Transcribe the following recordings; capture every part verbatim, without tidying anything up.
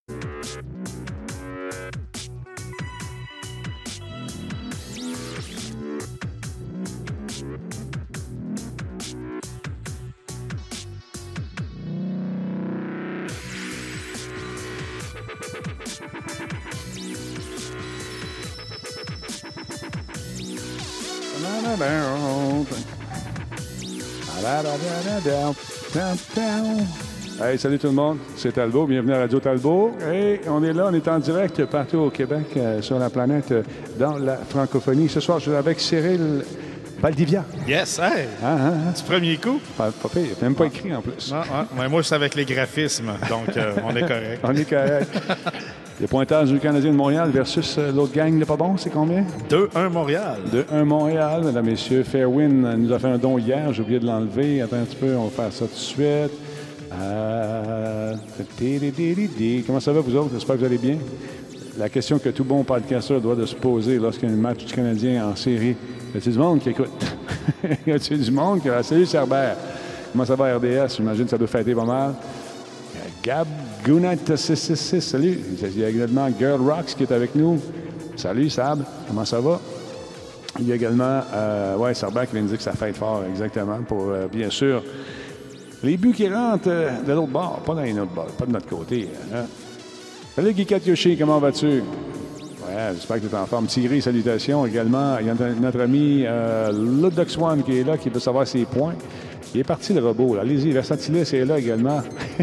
Hey, salut tout le monde, c'est Talbot, bienvenue à Radio Talbot. Et on est là, on est en direct partout au Québec, euh, sur la planète, euh, dans la francophonie. Ce soir, je suis avec Cyril Valdivia. Yes, hey! Ah, ah, ah. Du premier coup? Pas, pas pire, même pas écrit en plus. Non, non. Mais moi, je suis avec les graphismes, donc euh, on est correct. On est correct. Les pointages du Canadien de Montréal versus euh, l'autre gang de pas bon, c'est combien? deux un Montréal. deux un Montréal, mesdames, messieurs. Fairwin nous a fait un don hier, j'ai oublié de l'enlever. Attends un petit peu, on va faire ça tout de suite. Euh... Comment ça va, vous autres? J'espère que vous allez bien. La question que tout bon podcasteur doit de se poser lorsqu'il y a un match du Canadien en série, y a-t-il du monde qui écoute? Y a-t-il du monde qui a... Salut, Cerbère. Comment ça va, R D S? J'imagine que ça doit fêter pas mal. Gab Gounat six six six, salut. Il y a également Girl Rocks qui est avec nous. Salut, Sab. Comment ça va? Il y a également, euh, ouais, Cerbère qui vient de dire que ça fête fort, exactement, pour, euh, bien sûr, les buts qui rentrent euh, de l'autre bord, pas dans les autres bords, pas de notre côté. Hein? Salut, Guikat Yoshi, comment vas-tu? Ouais, j'espère que tu es en forme. Thierry, salutations également. Il y a notre ami euh, Ludox One qui est là, qui veut savoir ses points. Il est parti, le robot. Là. Allez-y, Versatilis est là également.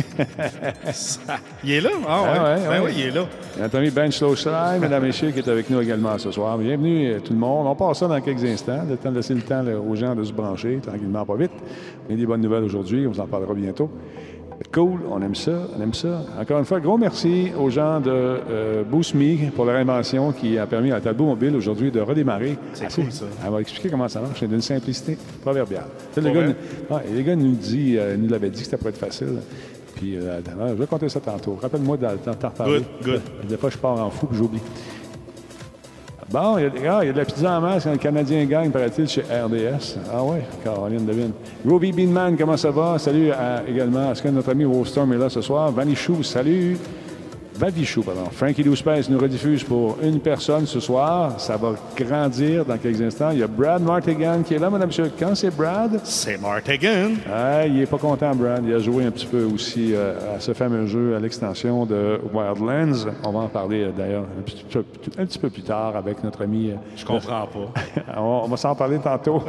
Il est là? Ah, ouais. Ah, ouais, ben ouais. oui, il est là. Il y a notre ami Ben Slowshine, mesdames et messieurs, qui est avec nous également ce soir. Bienvenue, euh, tout le monde. On passe ça dans quelques instants. Le temps de laisser le temps là, aux gens de se brancher, tranquillement, pas vite. Il y a des bonnes nouvelles aujourd'hui. On vous en parlera bientôt. Cool, on aime ça, on aime ça. Encore une fois, gros merci aux gens de euh, Boost Me pour leur invention qui a permis à Talbot Mobile aujourd'hui de redémarrer. C'est Assez, cool, ça. Elle va expliquer comment ça marche. C'est d'une simplicité proverbiale. Tu sais, Pour le, gars, vrai? nous, ouais, les gars nous dit, euh, nous l'avaient dit que ça pourrait être facile. Puis, euh, je vais compter ça tantôt. Rappelle-moi de t'en reparler. Good, good. Des fois, je pars en fou et j'oublie. Bon, il y, a, ah, il y a de la pizza en masse quand le Canadien gagne, paraît-il, chez R D S. Ah oui, Caroline devine. Roby Beanman, comment ça va? Salut à, également. Est-ce que notre ami Wolfstorm est là ce soir? Vanichou, salut. Vavichou, pardon. Frankie Douspes nous rediffuse pour une personne ce soir. Ça va grandir dans quelques instants. Il y a Brad Martigan qui est là, madame, monsieur. Quand c'est Brad? C'est Martigan. Ah, il n'est pas content, Brad. Il a joué un petit peu aussi euh, à ce fameux jeu à l'extension de Wildlands. On va en parler euh, d'ailleurs un, petit peu- un petit peu plus tard avec notre ami. euh, Je comprends pas. on, on va s'en parler tantôt.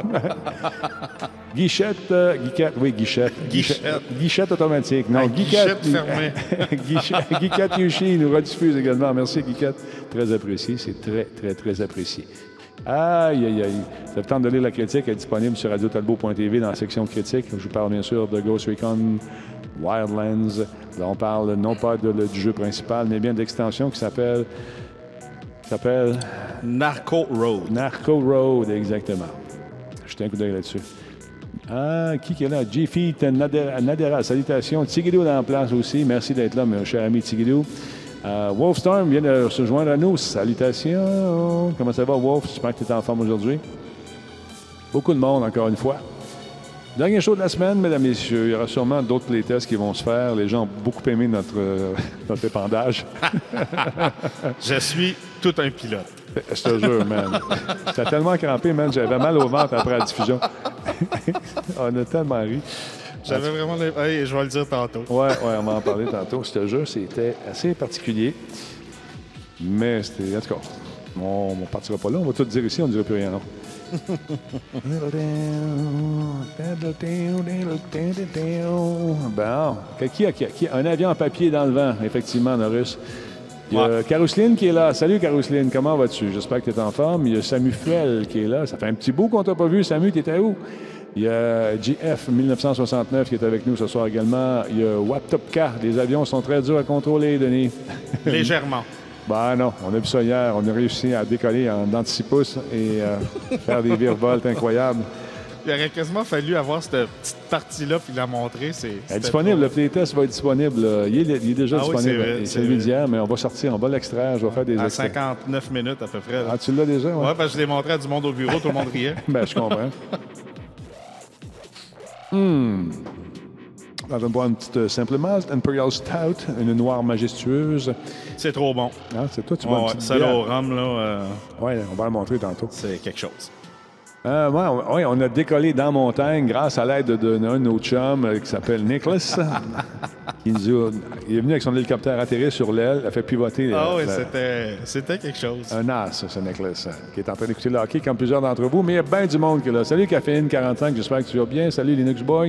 Guichette, euh, Guiquette, oui, Guichette. Guichette. Guichette automatique. Non, Ah, Guiquette. guichette fermée. Guichette, Guiquette Yoshi nous rediffuse également. Merci, Guiquette. Très apprécié. C'est très, très, très apprécié. Aïe, aïe, aïe. Ça vous tente de lire la critique, elle est disponible sur radio talbot point t v dans la section critique. Je vous parle bien sûr de Ghost Recon Wildlands. Là, on parle non pas de, le- du jeu principal, mais bien de l'extension qui s'appelle qui s'appelle Narco Road. Narco Road, exactement. Jetez un coup d'œil là-dessus. Ah, qui qui est là? J-Feet Nadera, Nadera, salutations. Tigidou est en place aussi. Merci d'être là, mon cher ami Tigidou. Euh, Wolfstorm vient de se joindre à nous. Salutations. Comment ça va, Wolf? J'espère que tu es en forme aujourd'hui. Beaucoup de monde, encore une fois. Dernier show de la semaine, mesdames et messieurs. Il y aura sûrement d'autres playtests qui vont se faire. Les gens ont beaucoup aimé notre, euh, notre épandage. Je suis tout un pilote. Je te jure, man. J'étais tellement crampé, man. J'avais mal au ventre après la diffusion. On a tellement ri. J'avais vraiment... les- Hey, je vais le dire tantôt. Ouais, ouais, on va en parler tantôt. Je te jure, c'était assez particulier. Mais c'était... En tout cas, on ne partira pas là. On va tout dire ici, on ne dira plus rien, non? Bon. Qui a, qui a- qui a- un avion en papier dans le vent, effectivement, Norris. Il y a Ouais. Carousline qui est là. Salut, Carousline. Comment vas-tu? J'espère que tu es en forme. Il y a Samu Fuel qui est là. Ça fait un petit bout qu'on t'a pas vu. Samu, t'étais où? Il y a G F dix-neuf cent soixante-neuf qui est avec nous ce soir également. Il y a Watopka. Les avions sont très durs à contrôler, Denis. Légèrement. Ben non, on a vu ça hier. On a réussi à décoller en dans de six pouces et euh, faire des virevoltes incroyables. Il aurait quasiment fallu avoir cette petite partie-là puis la montrer. C'est Elle est c'était disponible, trop- le playtest va être disponible. là. Il est, il est déjà Ah oui, disponible. c'est vrai, Et c'est c'est lui vrai. d'hier, mais on va sortir, on va l'extraire, je vais faire des À extraits. cinquante-neuf minutes à peu près. là. Ah, tu l'as déjà? Ouais. Ouais, parce que je l'ai montré à du monde au bureau, tout le monde riait. Ben, je comprends. Hmm. On va boire une petite euh, Simple Malt, Imperial Stout, une noire majestueuse. C'est trop bon. Ah, c'est toi, tu Ouais, bois une ouais, petite celle bière. au rhum, là, euh, Oui, on va la montrer tantôt. c'est quelque chose. Euh, ouais, on, ouais, on a décollé dans la montagne grâce à l'aide de, d'un de nos chums euh, qui s'appelle Nicholas. qui nous a- il est venu avec son hélicoptère atterrir sur l'aile, a fait pivoter Ah euh, oui, la- c'était, c'était quelque chose. un as, ce Nicholas, euh, qui est en train d'écouter le hockey comme plusieurs d'entre vous. Mais il y a bien du monde qui est là. Salut Caféine quarante-cinq, j'espère que tu vas bien. Salut Linux Boy.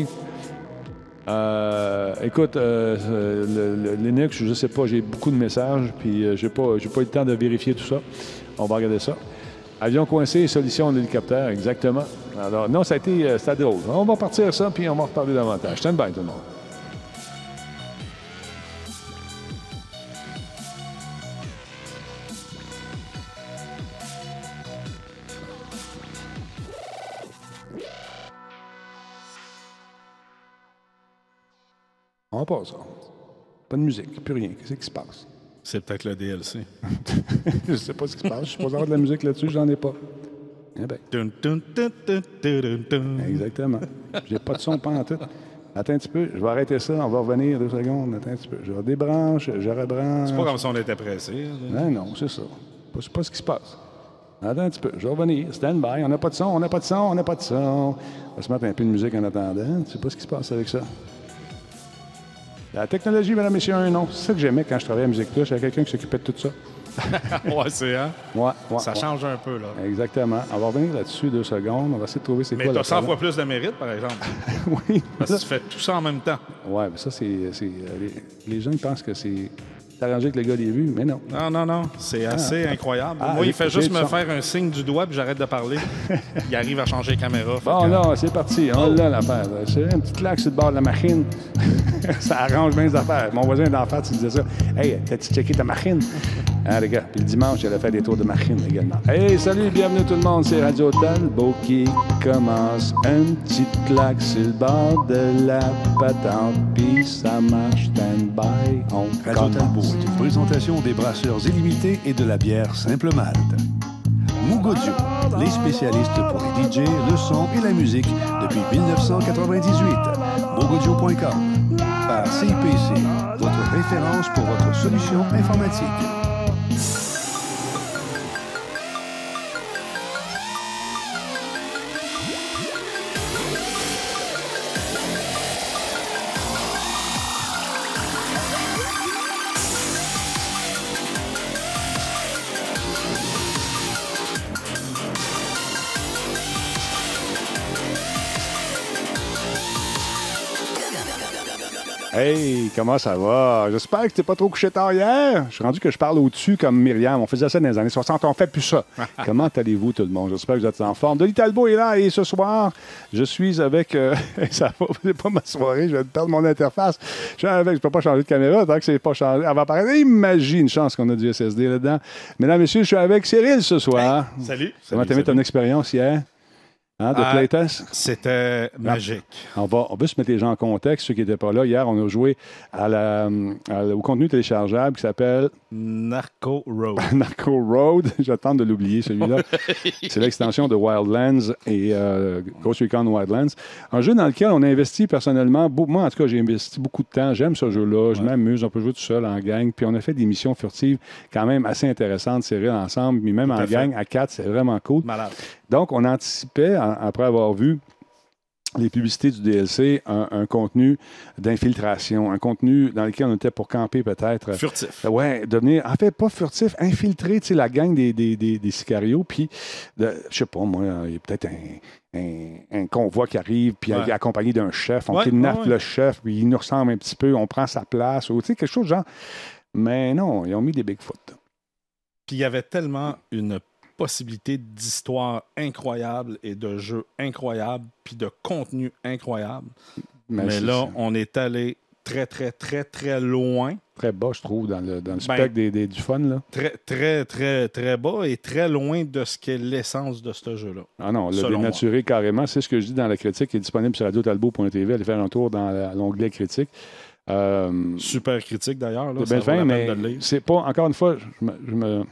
Euh, écoute, euh, le, le Linux, je sais pas, j'ai beaucoup de messages, puis euh, j'ai pas, j'ai pas eu le temps de vérifier tout ça. On va regarder ça. Avion coincé, solution de l'hélicoptère, exactement. Alors, non, ça a été, euh, c'était drôle. On va partir ça, puis on va en reparler davantage. Stand by, tout le monde. On passe ça. Pas de musique, plus rien. Qu'est-ce qui se passe? C'est peut-être le D L C. Je sais pas ce qui se passe. Je suis pas avoir de la musique là-dessus, j'en ai pas. Eh bien, Dun, dun, dun, dun, dun, dun, dun. exactement. J'ai pas de son pas en tout. Attends un petit peu, je vais arrêter ça, on va revenir deux secondes. Attends un petit peu. Je débranche, je rebranche. C'est pas comme si on était pressé. là. Non, non, c'est ça. Pas- C'est pas ce qui se passe. Attends un petit peu, je vais revenir. Stand by, on n'a pas de son, on n'a pas de son, on n'a pas de son. On va se mettre un peu de musique en attendant. Tu sais pas ce qui se passe avec ça. La technologie, mesdames, messieurs, un nom. C'est ça que j'aimais quand je travaillais à Musique Plus. J'avais quelqu'un qui s'occupait de tout ça. Ouais, c'est hein? Ouais, ouais, Ça ouais. change un peu, là. Exactement. On va revenir là-dessus deux secondes. On va essayer de trouver c'est Mais quoi t'as le cent problème. fois plus de mérite, par exemple. Oui. Parce que tu fais tout ça en même temps. Ouais, mais ça, c'est. c'est, euh, les, les gens ils pensent que c'est arrangé avec le gars des vues, mais non. Non, non, non. C'est assez incroyable. Ah, Moi, il j'ai- fait j'ai juste le me son. faire un signe du doigt puis j'arrête de parler. Il arrive à changer la caméra. fait Bon, que- là, c'est parti. On l'a, l'affaire. C'est un petit claque sur le bord de la machine. Ça arrange bien les affaires. Mon voisin d'en face, il disait ça. Hey, t'as-tu checké ta machine? Hein, les gars? Puis le dimanche, il allait faire des tours de machine également. Hey, salut, bienvenue tout le monde. C'est Radio Talbot qui commence. Un petit claque sur le bord de la patente. Puis ça marche. Stand by. On Radio Talbot commence. est une présentation des brasseurs illimités et de la bière Simple Malte. Mugodio, les spécialistes pour les D J, le son et la musique depuis dix-neuf cent quatre-vingt-dix-huit. Mugodio point com. Par C I P C, votre référence pour votre solution informatique. Hey, comment ça va? J'espère que t'es pas trop couché tard hier. Je suis rendu que je parle au-dessus comme Myriam. On faisait ça dans les années soixante. On fait plus ça. Comment allez-vous, tout le monde? J'espère que vous êtes en forme. Denis Talbot est là et ce soir, je suis avec... euh, ça va, c'est pas ma soirée. Je vais perdre mon interface. Je suis avec... Je peux pas changer de caméra tant que c'est pas changé. Elle va apparaître. Imagine une chance qu'on a du S S D là-dedans. Mesdames, messieurs, je suis avec Cyril ce soir. Salut. Comment t'as aimé ton expérience hier? Hein, de Ah, playtest? C'était magique. On va, on va se mettre les gens en contexte, ceux qui n'étaient pas là. Hier, on a joué à la, à- au contenu téléchargeable qui s'appelle Narco Road. Narco Road. J'attends de l'oublier, celui-là. C'est l'extension de Wildlands et euh, Ghost Recon Wildlands. Un jeu dans lequel on a investi personnellement, beau- moi en tout cas, j'ai investi beaucoup de temps. J'aime ce jeu-là, je m'amuse, on peut jouer tout seul en gang. Puis on a fait des missions furtives quand même assez intéressantes, serrées ensemble, mais même Tout en à fait. gang, à quatre, c'est vraiment cool. Malade. Donc, on anticipait, en- après avoir vu les publicités du D L C, un, un contenu d'infiltration, un contenu dans lequel on était pour camper peut-être. Furtif. Oui, devenir, en fait, pas furtif, infiltrer tu sais, la gang des, des, des, des sicarios, puis, de- je sais pas, moi, il y a peut-être un, un, un convoi qui arrive, puis Ouais. accompagné d'un chef, on Ouais, kidnappe ouais, ouais. le chef, puis il nous ressemble un petit peu, on prend sa place, ou tu sais, quelque chose de genre. Mais non, ils ont mis des Bigfoot. Puis il y avait tellement une possibilité d'histoire incroyable et de jeux incroyables, puis de contenu incroyable. Mais, c'est- là, c'est on est allé très, très, très, très loin. très bas, je trouve, dans le, dans le Ben, spectre des, des- du fun, là. Très, très, très, très bas et très loin de ce qu'est l'essence de ce jeu-là. Ah non, le Selon dénaturé carrément. C'est ce que je dis dans la critique qui est disponible sur radio talbot point t v. Allez faire un tour dans la- l'onglet critique. Euh, Super critique d'ailleurs. là, c'est ça bien vaut fin, la mais peine de le lire. c'est pas, encore une fois, je me, je me, je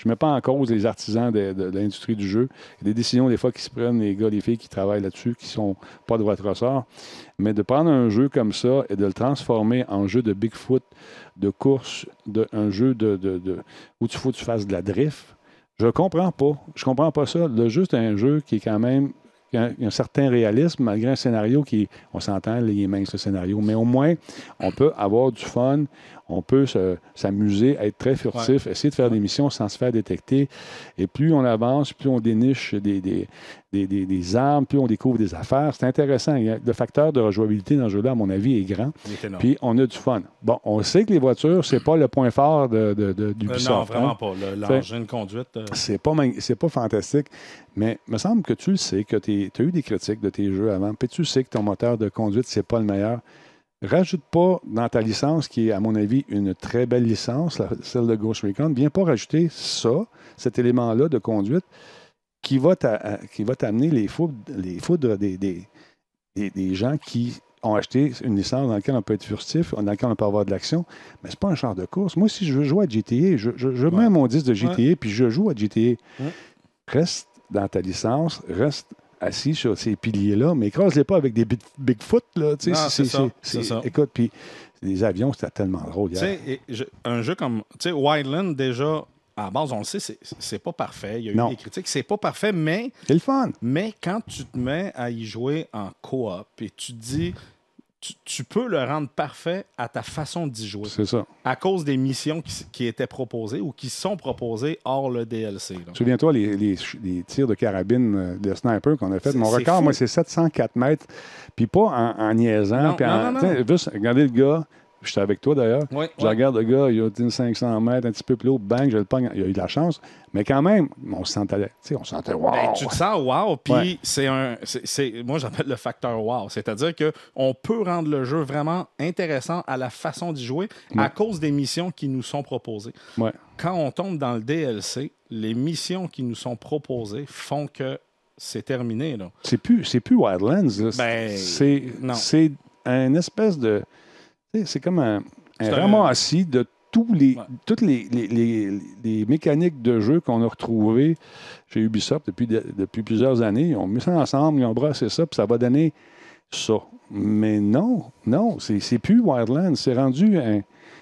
Je ne mets pas en cause les artisans de, de, de l'industrie du jeu. Il y a des décisions, des fois, qui se prennent, les gars, les filles qui travaillent là-dessus, qui ne sont pas de votre ressort. Mais de prendre un jeu comme ça et de le transformer en jeu de Bigfoot, de course, de, un jeu de, de, de, où il faut que tu fasses de la drift, je comprends pas. Je comprends pas ça. Le jeu, c'est un jeu qui est quand même... Il y a un, il y a un certain réalisme, malgré un scénario qui... On s'entend, il est mince, le scénario. Mais au moins, on peut avoir du fun. On peut se, s'amuser, être très furtif, ouais. essayer de faire des missions sans se faire détecter. Et plus on avance, plus on déniche des, des, des, des, des armes, plus on découvre des affaires. C'est intéressant. Le facteur de rejouabilité dans ce jeu-là, à mon avis, est grand. Est puis on a du fun. Bon, on sait que les voitures, c'est pas le point fort de, de, de, d'Ubisoft. Euh, non, vraiment hein? pas. Le, l'engin de conduite... Euh... C'est pas, c'est pas fantastique. Mais il me semble que tu le sais, que tu as eu des critiques de tes jeux avant, puis tu sais que ton moteur de conduite, c'est pas le meilleur. Rajoute pas dans ta licence, qui est, à mon avis, une très belle licence, la, celle de Ghost Recon, viens pas rajouter ça, cet élément-là de conduite, qui va, t'a, qui va t'amener les foudres, les foudres des, des, des, des gens qui ont acheté une licence dans laquelle on peut être furtif, dans laquelle on peut avoir de l'action, mais c'est pas un char de course. Moi, si je veux jouer à G T A, je, je, je ouais. mets mon disque de G T A, ouais. puis je joue à G T A. Ouais. Reste dans ta licence, reste assis sur ces piliers-là, mais écrase-les pas avec des Bigfoot, là. Tu sais, non, c'est, c'est, ça, c'est, c'est ça. Écoute, puis les avions, c'était tellement drôle hier. Tu sais, je, un jeu comme, tu sais, Wildland, déjà, à la base, on le sait, c'est, c'est pas parfait. Il y a eu non. des critiques, c'est pas parfait, mais... C'est le fun. Mais quand tu te mets à y jouer en coop et tu te dis... Tu, tu peux le rendre parfait à ta façon d'y jouer. C'est ça. À cause des missions qui, qui étaient proposées ou qui sont proposées hors le D L C. Là. Souviens-toi les, les, les tirs de carabine de sniper qu'on a fait. C'est, Mon record, moi, c'est sept cent quatre mètres. Puis pas en, en niaisant. Non, puis non, en, non, non. Juste, regardez le gars. J'étais avec toi, d'ailleurs. Oui, je oui. regarde le gars, il a une cinq cents mètres, un petit peu plus haut, bang, je le pogne. Il a eu de la chance. Mais quand même, on se sentait, on se sentait wow. Ben, tu te sens wow, puis ouais. c'est un... C'est, c'est, moi, j'appelle le facteur wow. C'est-à-dire qu'on peut rendre le jeu vraiment intéressant à la façon d'y jouer ouais. à cause des missions qui nous sont proposées. Ouais. Quand on tombe dans le D L C, les missions qui nous sont proposées font que c'est terminé. Là. C'est plus, c'est plus Wildlands. Là. Ben, c'est, c'est un espèce de... C'est comme un, un ramassis de tous les, ouais. toutes les, les, les, les mécaniques de jeu qu'on a retrouvées chez Ubisoft depuis, de, depuis plusieurs années. Ils ont mis ça ensemble, ils ont brassé ça, puis ça va donner ça. Mais non, non, c'est, c'est plus Wildlands. C'est rendu un,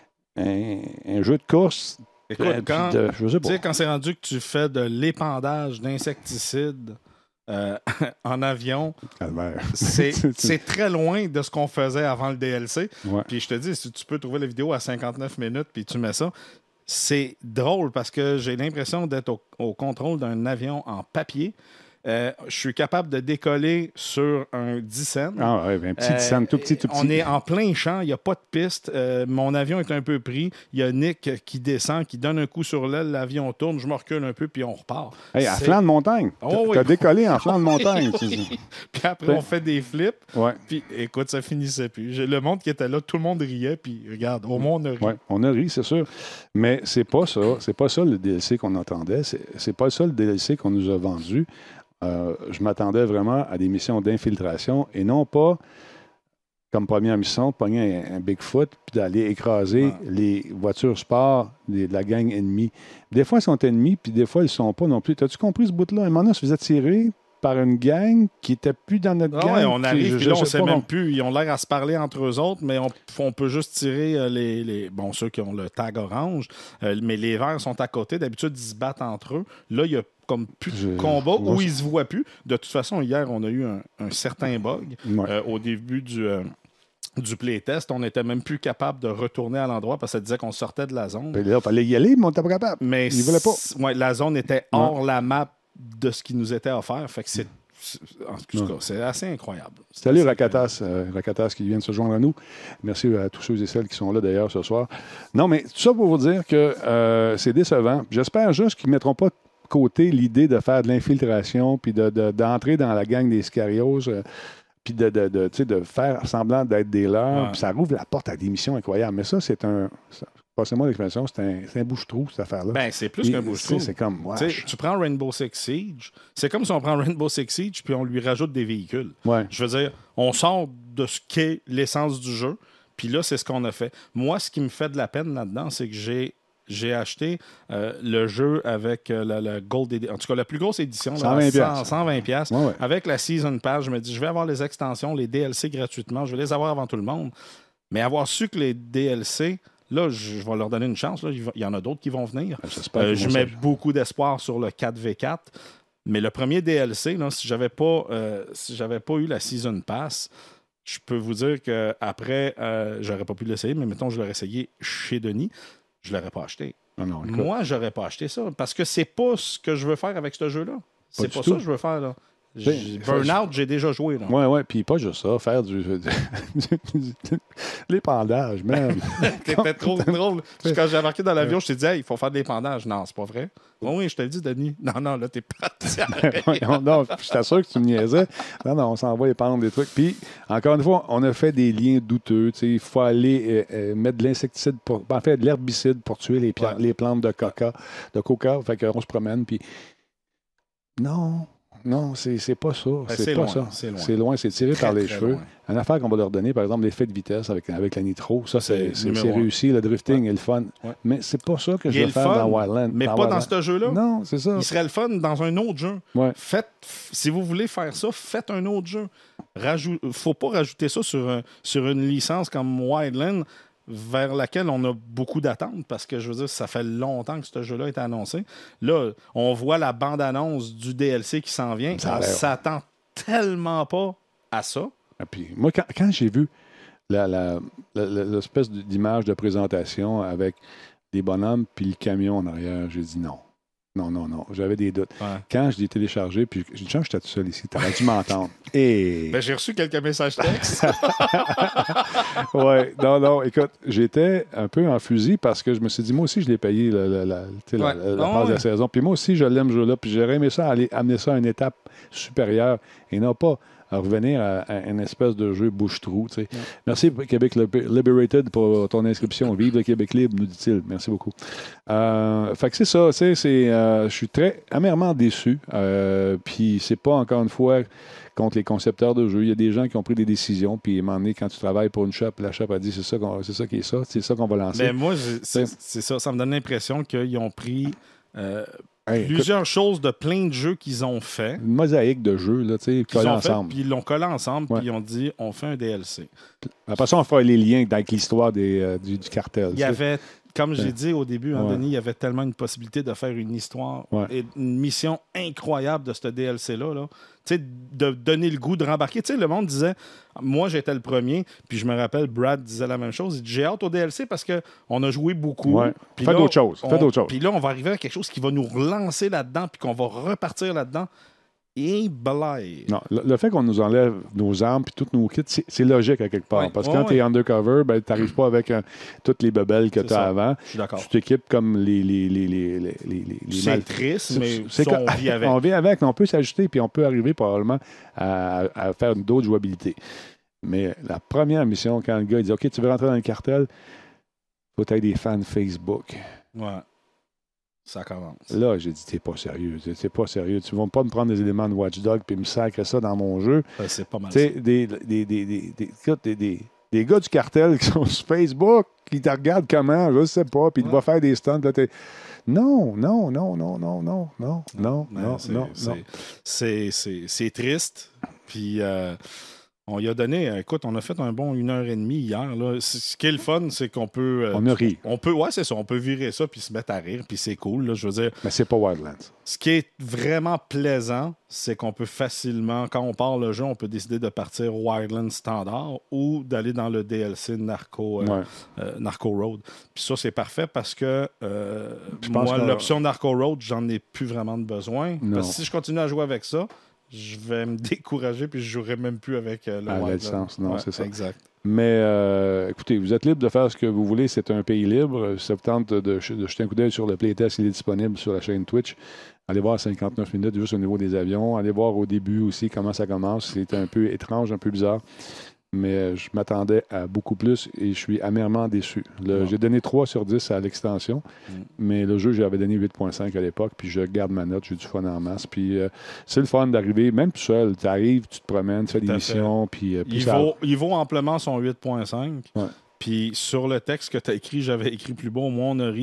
un, un jeu de course. Écoute, quand, de, je sais pas. Tu sais, quand c'est rendu que tu fais de l'épandage d'insecticides Euh, en avion, c'est, c'est très loin de ce qu'on faisait avant le D L C. Ouais. Puis je te dis, si tu peux trouver la vidéo à cinquante-neuf minutes puis tu mets ça, c'est drôle parce que j'ai l'impression d'être au, au contrôle d'un avion en papier. Euh, je suis capable de décoller sur un dix cents. Ah oui, un petit euh, dix cents, tout petit, tout petit. On est en plein champ, il n'y a pas de piste. Euh, mon avion est un peu pris. Il y a Nick qui descend, qui donne un coup sur l'aile, l'avion tourne, je me recule un peu, puis on repart. Hey, à flanc de montagne. Oh, tu oui. as décollé en flanc de montagne. Oui. Puis après, on fait des flips. Ouais. Puis écoute, ça finissait plus. Le monde qui était là, tout le monde riait, puis regarde, au moins on a ri. Oui, on a ri, c'est sûr. Mais c'est pas ça. C'est pas ça le D L C qu'on attendait. C'est, c'est pas ça le D L C qu'on nous a vendu. Euh, je m'attendais vraiment à des missions d'infiltration et non pas, comme première mission, de pogner un, un Bigfoot puis d'aller écraser ouais. les voitures sport les, de la gang ennemie. Des fois, ils sont ennemis, puis des fois, ils ne sont pas non plus. T'as-tu compris ce bout-là? Un moment donné, on se faisait tirer par une gang qui n'était plus dans notre ah gang. Ouais, on arrive, puis là, on ne sait même on... plus. Ils ont l'air à se parler entre eux autres, mais on, on peut juste tirer les, les... Bon, ceux qui ont le tag orange, euh, mais les verts sont à côté. D'habitude, ils se battent entre eux. Là, il y a comme plus de je... combat où ils ne se voient plus. De toute façon, hier, on a eu un, un certain bug ouais. euh, au début du... Euh, du playtest, on n'était même plus capable de retourner à l'endroit parce que ça disait qu'on sortait de la zone. Puis là, il fallait y aller, mais on n'était pas capable. Mais ils ne voulaient pas. Ouais, la zone était hors ouais. la map de ce qui nous était offert. Fait que c'est, c'est en tout cas, c'est assez incroyable. C'est Salut assez Rakatas, euh, Rakatas qui vient de se joindre à nous. Merci à tous ceux et celles qui sont là d'ailleurs ce soir. Non, mais tout ça pour vous dire que euh, c'est décevant. J'espère juste qu'ils ne mettront pas côté l'idée de faire de l'infiltration puis de, de, d'entrer dans la gang des Scarios, euh, puis de, de, de, de faire semblant d'être des leurs. Ouais. Puis ça rouvre la porte à des missions incroyables. Mais ça, c'est un... Ça, passez-moi l'expression, c'est un, c'est un bouche-trou, cette affaire-là. Ben, c'est plus Et, qu'un bouche-trou. C'est comme... Ouais, tu prends Rainbow Six Siege, c'est comme si on prend Rainbow Six Siege puis on lui rajoute des véhicules. Ouais. Je veux dire, on sort de ce qu'est l'essence du jeu, puis là, c'est ce qu'on a fait. Moi, ce qui me fait de la peine là-dedans, c'est que j'ai j'ai acheté euh, le jeu avec euh, la, la Gold Edition. En tout cas, la plus grosse édition, cent vingt cent, cent vingt piastres. Ouais, ouais. Avec la Season Pass, je me dis, je vais avoir les extensions, les D L C gratuitement. Je vais les avoir avant tout le monde. Mais avoir su que les D L C, là, je, je vais leur donner une chance. Là. Il y en a d'autres qui vont venir. Euh, je mets beaucoup d'espoir sur le quatre v quatre. Mais le premier D L C, là, si j'avais pas, euh, si j'avais pas eu la Season Pass, je peux vous dire qu'après, euh, j'aurais pas pu l'essayer, mais mettons, je l'aurais essayé chez Denis, je l'aurais pas acheté. Ah non, Moi, j'aurais pas acheté ça parce que c'est pas ce que je veux faire avec ce jeu-là. C'est pas, pas ça que je veux faire, là. Burnout, j'ai déjà joué. Là. Ouais, ouais, puis pas juste ça, faire du. l'épandage, même. T'étais trop drôle. Parce que quand j'ai embarqué dans l'avion, je t'ai dit, hey, il faut faire de l'épandage. Non, c'est pas vrai. Oh, oui, je te le dis, Denis. Non, non, là, t'es parti. Non, je t'assure que tu me niaisais. Non, non, on s'en va épandre des trucs. Puis, encore une fois, on a fait des liens douteux. Il faut aller euh, euh, mettre de l'insecticide, pour, en fait, de l'herbicide pour tuer les, ouais. les plantes de coca. De coca. Fait qu'on se promène, puis. Non. Non, c'est, c'est pas ça. Ben, c'est, c'est, pas loin, ça. c'est loin. C'est loin, c'est tiré très, par les très cheveux. Loin. Une affaire qu'on va leur donner, par exemple, l'effet de vitesse avec, avec la nitro, ça, c'est, c'est, c'est réussi. Le drifting ouais. est le fun. Ouais. Mais c'est pas ça que je veux faire fun, dans Wildland. Mais dans pas Wildland. dans ce jeu-là. Non, c'est ça. Il serait le fun dans un autre jeu. Ouais. Faites, si vous voulez faire ça, faites un autre jeu. Rajout, faut pas rajouter ça sur, un, sur une licence comme Wildland, vers laquelle on a beaucoup d'attentes parce que, je veux dire, ça fait longtemps que ce jeu-là est annoncé. Là, on voit la bande-annonce du D L C qui s'en vient. On s'attend tellement pas à ça. Et puis, moi, quand, quand j'ai vu la, la, la, l'espèce d'image de présentation avec des bonhommes puis le camion en arrière, j'ai dit non. Non, non, non. J'avais des doutes. Ouais. Quand je l'ai téléchargé, puis j'ai dit, chance, j'étais tout seul ici. T'aurais dû m'entendre. Et... Ben, j'ai reçu quelques messages textes. Oui, non, non. Écoute, j'étais un peu en fusil parce que je me suis dit, moi aussi, je l'ai payé la, la, la, ouais. la, la, la oh, phase ouais. de la saison. Puis moi aussi, je l'aime, ce jeu-là. Puis j'aurais aimé ça, aller amener ça à une étape supérieure et non pas à revenir à, à une espèce de jeu bouche-trou. Tu sais. Ouais. Merci, Québec Liberated, pour ton inscription. Vive le Québec libre, nous dit-il. Merci beaucoup. Euh, fait que c'est ça. C'est, c'est, euh, je suis très amèrement déçu. Euh, puis c'est pas, encore une fois, contre les concepteurs de jeux. Il y a des gens qui ont pris des décisions. Puis à un moment donné, quand tu travailles pour une shop, la shop a dit c'est ça, qu'on, c'est ça qui est ça. C'est ça qu'on va lancer. Mais moi, c'est, c'est ça. Ça me donne l'impression qu'ils ont pris... Euh, Hey, plusieurs écoute, choses de plein de jeux qu'ils ont fait. Une mosaïque de jeux, là, tu sais, collés ensemble. Puis ils l'ont collé ensemble, ouais. Puis ils ont dit, on fait un D L C. Après ça, on fera les liens avec l'histoire des, euh, du, du cartel. Il y avait, comme j'ai dit au début, hein, ouais. Denis, il y avait tellement une possibilité de faire une histoire ouais. et une mission incroyable de ce D L C-là. Là. Tu sais, de donner le goût de rembarquer. Tu sais, le monde disait, moi, j'étais le premier, puis je me rappelle, Brad disait la même chose. Il dit, j'ai hâte au D L C parce qu'on a joué beaucoup. Ouais. Fais là, d'autres choses. On, Fais d'autres choses. Puis là, on va arriver à quelque chose qui va nous relancer là-dedans, puis qu'on va repartir là-dedans. Et blague. Non, le, le fait qu'on nous enlève nos armes puis tous nos kits, c'est, c'est logique à quelque part. Ouais. Parce que ouais, quand ouais. tu es undercover, ben, tu n'arrives pas avec un, toutes les bebelles que tu as avant. Je suis d'accord. Tu t'équipes comme les. les, les, les, les, les c'est mal... triste, mais c'est ça, on vit avec. On vit avec, on peut s'ajuster puis on peut arriver probablement à, à faire une d'autres jouabilité. Mais la première mission, quand le gars il dit OK, tu veux rentrer dans le cartel, il faut que tu aies des fans Facebook. Ouais. Ça commence. Là, j'ai dit, t'es pas sérieux. T'es pas sérieux. Tu vas pas me prendre des éléments de Watch Dogs et me sacrer ça dans mon jeu. Euh, c'est pas mal. Tu sais, des, des, des, des, des, des, des gars du cartel qui sont sur Facebook, qui te regardent comment, je sais pas, puis ils ouais. te voient faire des stunts. Là, t'es... Non, non, non, non, non, non, non, non, non, c'est, non, c'est, non. C'est, c'est, c'est triste. Puis... Euh... On y a donné, écoute, on a fait un bon une heure et demie hier. Là. Ce qui est le fun, c'est qu'on peut... Euh, on a ri. On peut, ouais, c'est ça. On peut virer ça puis se mettre à rire, puis c'est cool. Là, je veux dire... Mais c'est pas Wildlands. Ce qui est vraiment plaisant, c'est qu'on peut facilement, quand on part le jeu, on peut décider de partir Wildlands standard ou d'aller dans le D L C Narco, euh, ouais. euh, Narco Road. Puis ça, c'est parfait parce que euh, moi, l'option Narco Road, j'en ai plus vraiment de besoin. Non. Parce que si je continue à jouer avec ça, je vais me décourager puis je jouerai même plus avec euh, le à Wildlands. Sens. Non, ouais, c'est ça. Exact. Mais euh, écoutez, vous êtes libre de faire ce que vous voulez. C'est un pays libre. Ça vous tente de, de, de jeter un coup d'œil sur le playtest. Il est disponible sur la chaîne Twitch. Allez voir cinquante-neuf minutes juste au niveau des avions. Allez voir au début aussi comment ça commence. C'est un peu étrange, un peu bizarre. Mais je m'attendais à beaucoup plus et je suis amèrement déçu. Le, ouais. J'ai donné trois sur dix à l'extension, mm. mais le jeu, j'avais donné huit virgule cinq à l'époque, puis je garde ma note, j'ai du fun en masse. Puis euh, c'est le fun d'arriver, même tout seul. Tu arrives, tu te promènes, tu fais des missions. Puis, euh, puis il, ça... vaut, il vaut amplement son huit virgule cinq. Ouais. Puis sur le texte que tu as écrit, j'avais écrit plus beau, moi on a ri.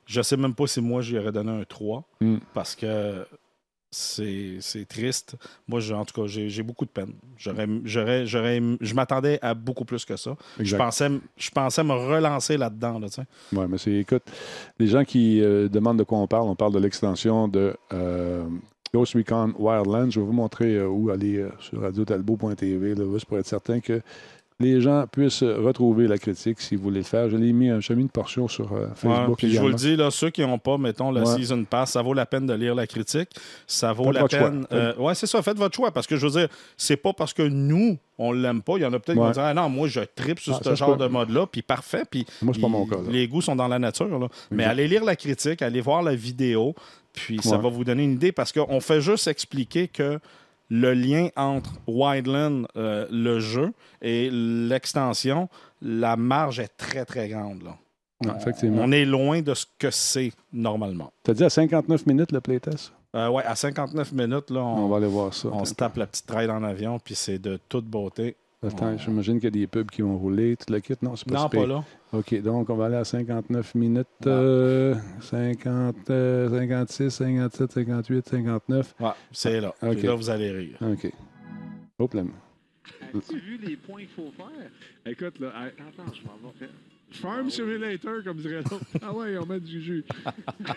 Je sais même pas si moi, j'y aurais donné un trois mm. parce que c'est, c'est triste. Moi, j'ai, en tout cas, j'ai, j'ai beaucoup de peine. J'aurais, j'aurais, j'aurais, je m'attendais à beaucoup plus que ça. Je pensais, je pensais me relancer là-dedans. Là, oui, mais c'est, écoute, les gens qui euh, demandent de quoi on parle, on parle de l'extension de euh, Ghost Recon Wildlands. Je vais vous montrer euh, où aller euh, sur radio talbot point t v, là, juste pour être certain que les gens puissent retrouver la critique si vous voulez le faire. Je l'ai mis, j'ai mis une portion sur euh, Facebook. Ouais, je vous le dis, là, ceux qui n'ont pas, mettons, le ouais. Season Pass, ça vaut la peine de lire la critique. Ça vaut faites la peine. Euh, oui, c'est ça, faites votre choix. Parce que je veux dire, c'est pas parce que nous, on l'aime pas. Il y en a peut-être ouais. qui vont dire ah, non, moi, je tripe sur ah, ce genre de mode-là. Puis parfait. Puis moi, c'est pas mon cas. Là. Les goûts sont dans la nature. Là. Mais allez lire la critique, allez voir la vidéo. Puis ça ouais. va vous donner une idée parce qu'on fait juste expliquer que le lien entre Wildlands, euh, le jeu, et l'extension, la marge est très, très grande. Là. Non, effectivement. On est loin de ce que c'est normalement. Tu as dit à cinquante-neuf minutes le playtest? Euh, oui, à cinquante-neuf minutes, là, on, on va aller voir ça. On se tape la petite traîne en avion, puis c'est de toute beauté. Attends, on... j'imagine qu'il y a des pubs qui vont rouler. Tu le quittes? Non, c'est pas Non, super. pas là. OK, donc on va aller à cinquante-neuf minutes. Euh, cinquante, euh, cinquante-six, cinquante-sept, cinquante-huit, cinquante-neuf. Ouais, c'est là. Okay. Puis là, vous allez rire. OK. Hop là. As-tu vu les points qu'il faut faire? Écoute, là... I... Attends, je m'en vais faire... Farm Simulator, comme dirait l'autre. Ah ouais, on met du jus. OK,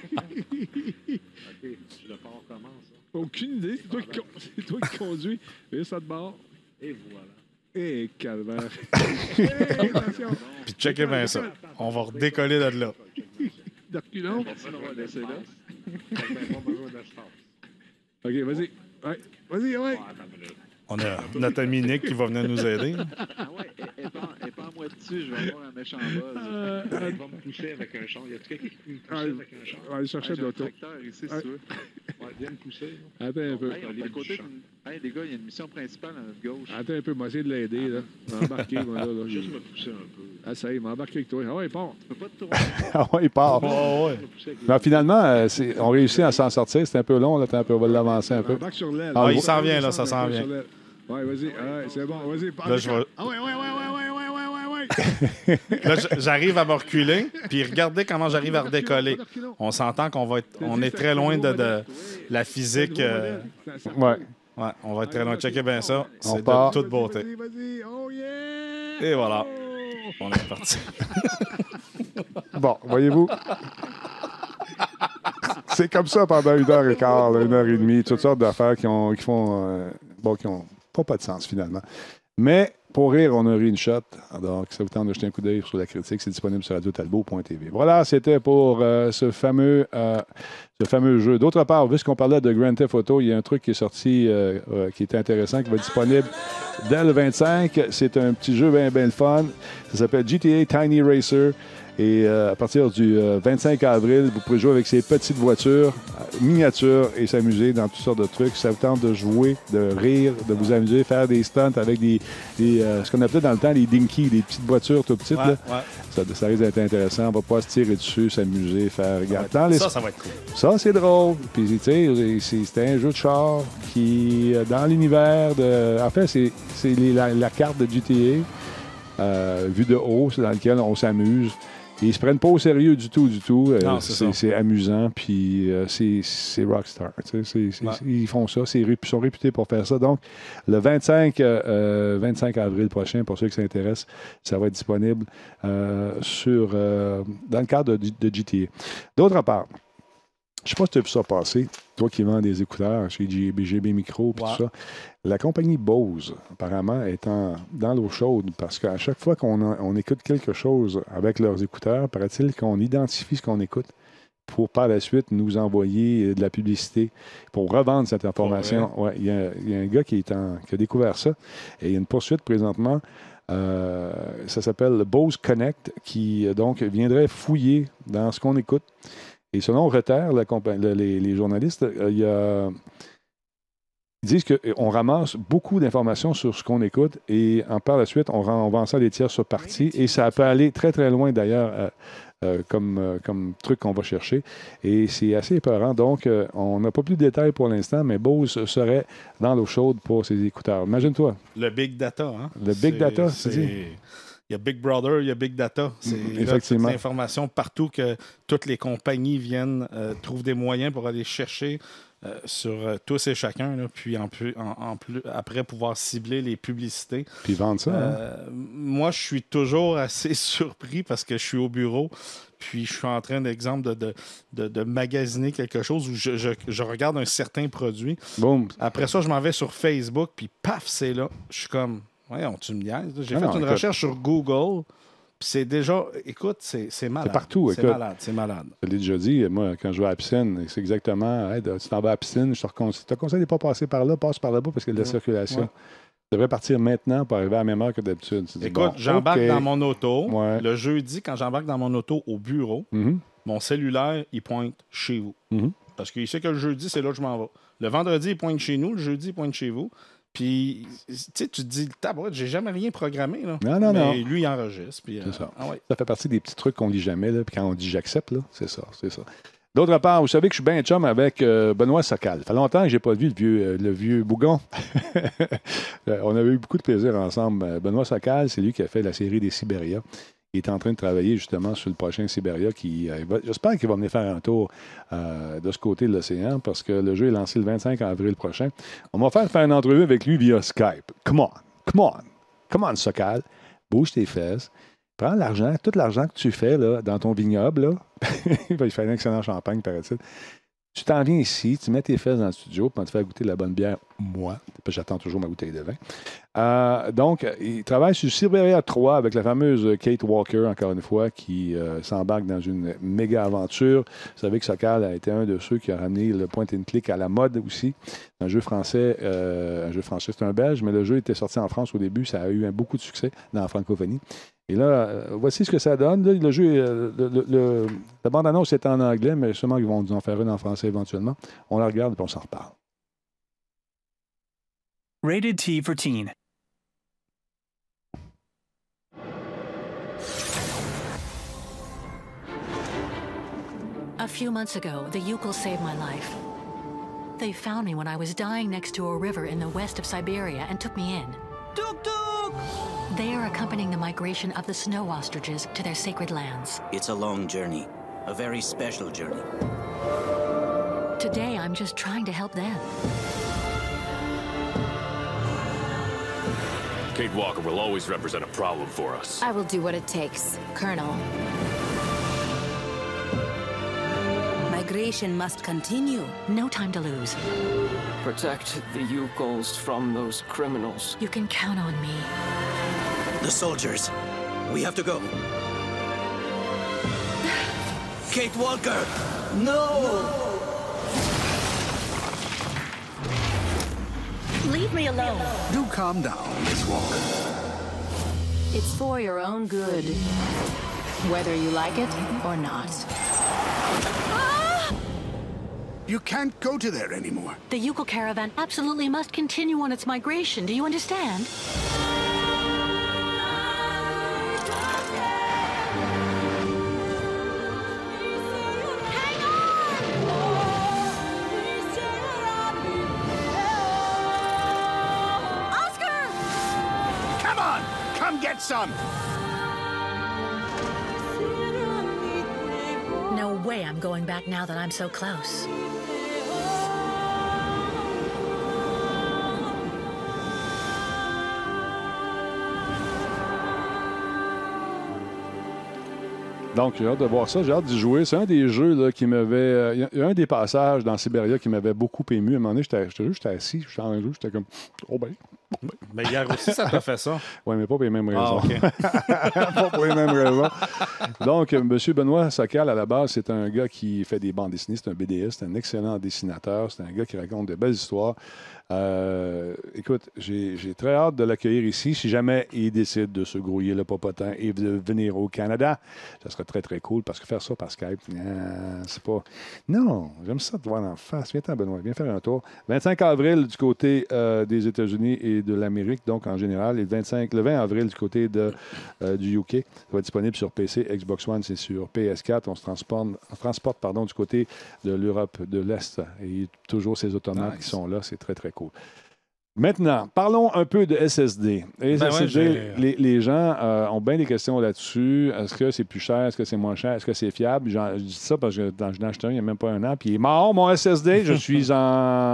le port commence. Aucune idée. C'est toi, qui, c'est toi qui conduis. Et ça de bord. Et voilà. Et calvaire. Hey, attention. Puis checkez bien ça. On va redécoller de là. De reculons. On va laisser là. OK, vas-y. Ouais. Vas-y, ouais. On a notre ami Nick qui va venir nous aider. Ah ouais, et pas à moi dessus, je vais avoir un méchant buzz. Euh, Il va me pousser avec un char. Il y a quelqu'un qui me pousse avec un char. Ouais, chercher ah, de l'auto. J'ai un tracteur ici, si tu veux. Ouais, viens me pousser. Là. Attends un peu. Hey, on est côté hey, les gars, il y a une mission principale à notre gauche. Attends un peu, moi, essayer de l'aider. Là. Embarquer, moi, là. là. Juste me pousser un peu. Ah, ça y est, m'embarquer avec toi. Ah ouais, il part. Tu peux pas te tourner. Ah ouais, il part. Oh, ouais. Mais finalement, euh, c'est, on réussit à s'en sortir. C'est un peu long, là. Un peu, on va l'avancer un peu. Embarque sur l'aile. Ah, il s'en vient, là. Ça s'en vient. Ouais, vas-y. Ah, ouais, c'est bon. Vas-y. Là, je vais... Ah ouais, ouais, ouais, ouais, ouais, ouais, ouais, ouais. Là, j'arrive à me reculer, puis regardez comment j'arrive à redécoller. On s'entend qu'on va être, on est très loin de, de la physique. Euh... Ouais. Ouais, on va être très loin. Checkez bien ça. On c'est part. de toute beauté. Vas-y, vas-y. Oh yeah! Et voilà. On est parti. Bon, voyez-vous. C'est comme ça pendant une heure et quart, là, une heure et demie, toutes sortes d'affaires qui, ont, qui font... Euh, bon, qui n'ont pas, pas de sens, finalement. Mais, pour rire, on a ri une shot. Alors, ça vous tente de jeter un coup d'œil sur la critique, c'est disponible sur radio talbot point t v. Voilà, c'était pour euh, ce, fameux, euh, ce fameux jeu. D'autre part, vu qu'on parlait de Grand Theft Auto, il y a un truc qui est sorti, euh, euh, qui est intéressant, qui va être disponible dès le vingt-cinq. C'est un petit jeu bien, bien le fun. Ça s'appelle G T A Tiny Racer. Et euh, à partir du euh, vingt-cinq avril, vous pourrez jouer avec ces petites voitures euh, miniatures et s'amuser dans toutes sortes de trucs. Ça vous tente de jouer, de rire, de vous amuser, faire des stunts avec des, des euh, ce qu'on appelait dans le temps les dinky, des petites voitures tout petites. Ouais, là. Ouais. Ça, ça risque d'être intéressant. On va pouvoir se tirer dessus, s'amuser, faire... Regarde, Ça, les... ça, ça va être cool. Ça, c'est drôle. Puis, tu sais, c'était un jeu de char qui, dans l'univers de... En fait, c'est, c'est les, la, la carte de G T A, euh, vue de haut, c'est dans lequel on s'amuse. Ils se prennent pas au sérieux du tout, du tout. Euh, non, c'est, c'est, c'est amusant, puis euh, c'est, c'est rockstar. C'est, c'est, ouais. Ils font ça, c'est, ils sont réputés pour faire ça. Donc, le vingt-cinq, euh, vingt-cinq avril prochain, pour ceux qui s'intéressent, ça va être disponible euh, sur, euh, dans le cadre de, de G T A. D'autre part, je ne sais pas si tu as vu ça passer, toi qui vends des écouteurs chez G B Micro et ouais. tout ça. La compagnie Bose, apparemment, est en, dans l'eau chaude parce qu'à chaque fois qu'on a, on écoute quelque chose avec leurs écouteurs, paraît-il qu'on identifie ce qu'on écoute pour par la suite nous envoyer de la publicité pour revendre cette information. Ouais, il y a, il y a un gars qui, est en, qui a découvert ça et il y a une poursuite présentement. Euh, ça s'appelle le Bose Connect qui donc viendrait fouiller dans ce qu'on écoute. Et selon Reuters, la compa- les, les journalistes, euh, il y a... ils disent qu'on ramasse beaucoup d'informations sur ce qu'on écoute et en par la suite, on, rend, on vend ça à des tierces parties. Et ça peut aller très, très loin d'ailleurs euh, euh, comme, euh, comme truc qu'on va chercher. Et c'est assez épeurant. Donc, euh, on n'a pas plus de détails pour l'instant, mais Bose serait dans l'eau chaude pour ses écouteurs. Imagine-toi. Le big data, hein? Le big c'est, data, c'est... c'est dit. il y a Big Brother, il y a Big Data. C'est Mm, là, effectivement. toute l'information partout que toutes les compagnies viennent, euh, trouvent des moyens pour aller chercher euh, sur euh, tous et chacun, là, puis en plus, en, en plus, après pouvoir cibler les publicités. Puis vendre ça. Euh, hein? Moi, je suis toujours assez surpris parce que je suis au bureau, puis je suis en train, d'exemple, de, de, de, de magasiner quelque chose où je, je, je regarde un certain produit. Boum. Après ça, je m'en vais sur Facebook, puis paf, c'est là. Je suis comme, voyons, tu me niaises. J'ai Ah fait non, une écoute. recherche sur Google, puis c'est déjà, écoute, c'est, c'est malade. C'est partout, C'est écoute. malade, c'est malade. Je l'ai déjà dit, moi, quand je vais à la piscine, c'est exactement, hey, tu t'en vas à la piscine, je te reconseille, je te conseille de ne pas passer par là, passe par là-bas parce qu'il y a de la Ouais. circulation. Ouais. Tu devrais partir maintenant pour arriver à la même heure que d'habitude. Tu dis, Écoute, bon, j'embarque OK. dans mon auto. Ouais. Le jeudi, quand j'embarque dans mon auto au bureau, Mhm. mon cellulaire, il pointe chez vous. Mhm. Parce qu'il sait que le jeudi, c'est là que je m'en vais. Le vendredi, il pointe chez nous. Le jeudi, il pointe chez vous. Puis, tu sais, tu te dis, tabarouette, j'ai jamais rien programmé. Là. Non, non, Mais non. lui, il enregistre. Puis, C'est euh, ça. ah ouais. Ça fait partie des petits trucs qu'on lit jamais, là, puis quand on dit j'accepte, là, c'est ça, c'est ça. D'autre part, vous savez que je suis bien chum avec euh, Benoît Sokal. Ça fait longtemps que je n'ai pas vu le vieux, euh, le vieux bougon. Euh, on avait eu beaucoup de plaisir ensemble. Euh, Benoît Sokal, c'est lui qui a fait la série des Sibéria. Il est en train de travailler justement sur le prochain Sibéria. Qui, euh, va- j'espère qu'il va venir faire un tour euh, de ce côté de l'océan parce que le jeu est lancé le vingt-cinq avril prochain. On va faire faire une entrevue avec lui via Skype. Come on, come on, come on, Sokal. Bouge tes fesses. Prends l'argent, tout l'argent que tu fais là, dans ton vignoble, là. Il va y faire un excellent champagne, paraît-il. Tu t'en viens ici, tu mets tes fesses dans le studio, puis on te fait goûter de la bonne bière, moi. Puis j'attends toujours ma bouteille de vin. Euh, donc, il travaille sur Siberia trois avec la fameuse Kate Walker, encore une fois, qui euh, s'embarque dans une méga aventure. Vous savez que Sokal a été un de ceux qui a ramené le point and click à la mode aussi. Un jeu français, euh, un jeu français, c'est un belge, mais le jeu était sorti en France au début. Ça a eu un, beaucoup de succès dans la francophonie. Et là, euh, voici ce que ça donne. Là, le jeu, euh, le, le, le, la bande-annonce est en anglais, mais sûrement qu'ils vont nous en faire une en français éventuellement. On la regarde et on s'en reparle. Rated T for Teen. A few months ago, the Yukos saved my life. They found me when I was dying next to a river in the west of Siberia and took me in. Tuk tuk! They are accompanying the migration of the snow ostriches to their sacred lands. It's a long journey, a very special journey. Today, I'm just trying to help them. Kate Walker will always represent a problem for us. I will do what it takes, Colonel. Migration must continue. No time to lose. Protect the Yukos from those criminals. You can count on me. The soldiers. We have to go. Kate Walker! No! Leave me alone. Do calm down, Miss Walker. It's for your own good, whether you like it or not. You can't go to there anymore. The Yuko caravan absolutely must continue on its migration. Do you understand? Come on! Come get some! No way I'm going back now that I'm so close. Donc, j'ai hâte de voir ça. J'ai hâte d'y jouer. C'est un des jeux là, qui m'avait... euh, Il y a un des passages dans Siberia qui m'avait beaucoup ému. À un moment donné, j'étais j'étais juste assis, j'étais en jeu, j'étais comme... Oh ben... Mais hier aussi, ça t'a fait ça. Oui, mais pas pour les mêmes raisons. Ah, OK. Pas pour les mêmes raisons. Donc, M. Benoît Sokal, à la base, c'est un gars qui fait des bandes dessinées. C'est un B D S, c'est un excellent dessinateur. C'est un gars qui raconte de belles histoires. Euh, écoute, j'ai j'ai très hâte de l'accueillir ici. Si jamais il décide de se grouiller le popotin et de venir au Canada, ça serait très, très cool parce que faire ça par Skype, euh, c'est pas... Non, j'aime ça te voir en face. Viens-t'en, Benoît, viens faire un tour. vingt-cinq avril du côté euh, des États-Unis et de l'Amérique, donc en général, et le, vingt-cinq, le vingt avril du côté de, euh, du U K. Ça va être disponible sur P C, Xbox One, c'est sur P S quatre. On se transporte, on transporte pardon, du côté de l'Europe de l'Est. Et toujours ces automates Nice. qui sont là, c'est très, très cool. Maintenant, parlons un peu de S S D. Les Ben S S D, ouais, les, les gens euh, ont bien des questions là-dessus. Est-ce que c'est plus cher? Est-ce que c'est moins cher? Est-ce que c'est fiable? J'en- je dis ça parce que dans- j'en ai acheté un il n'y a même pas un an, puis il est mort, mon S S D. Je suis en,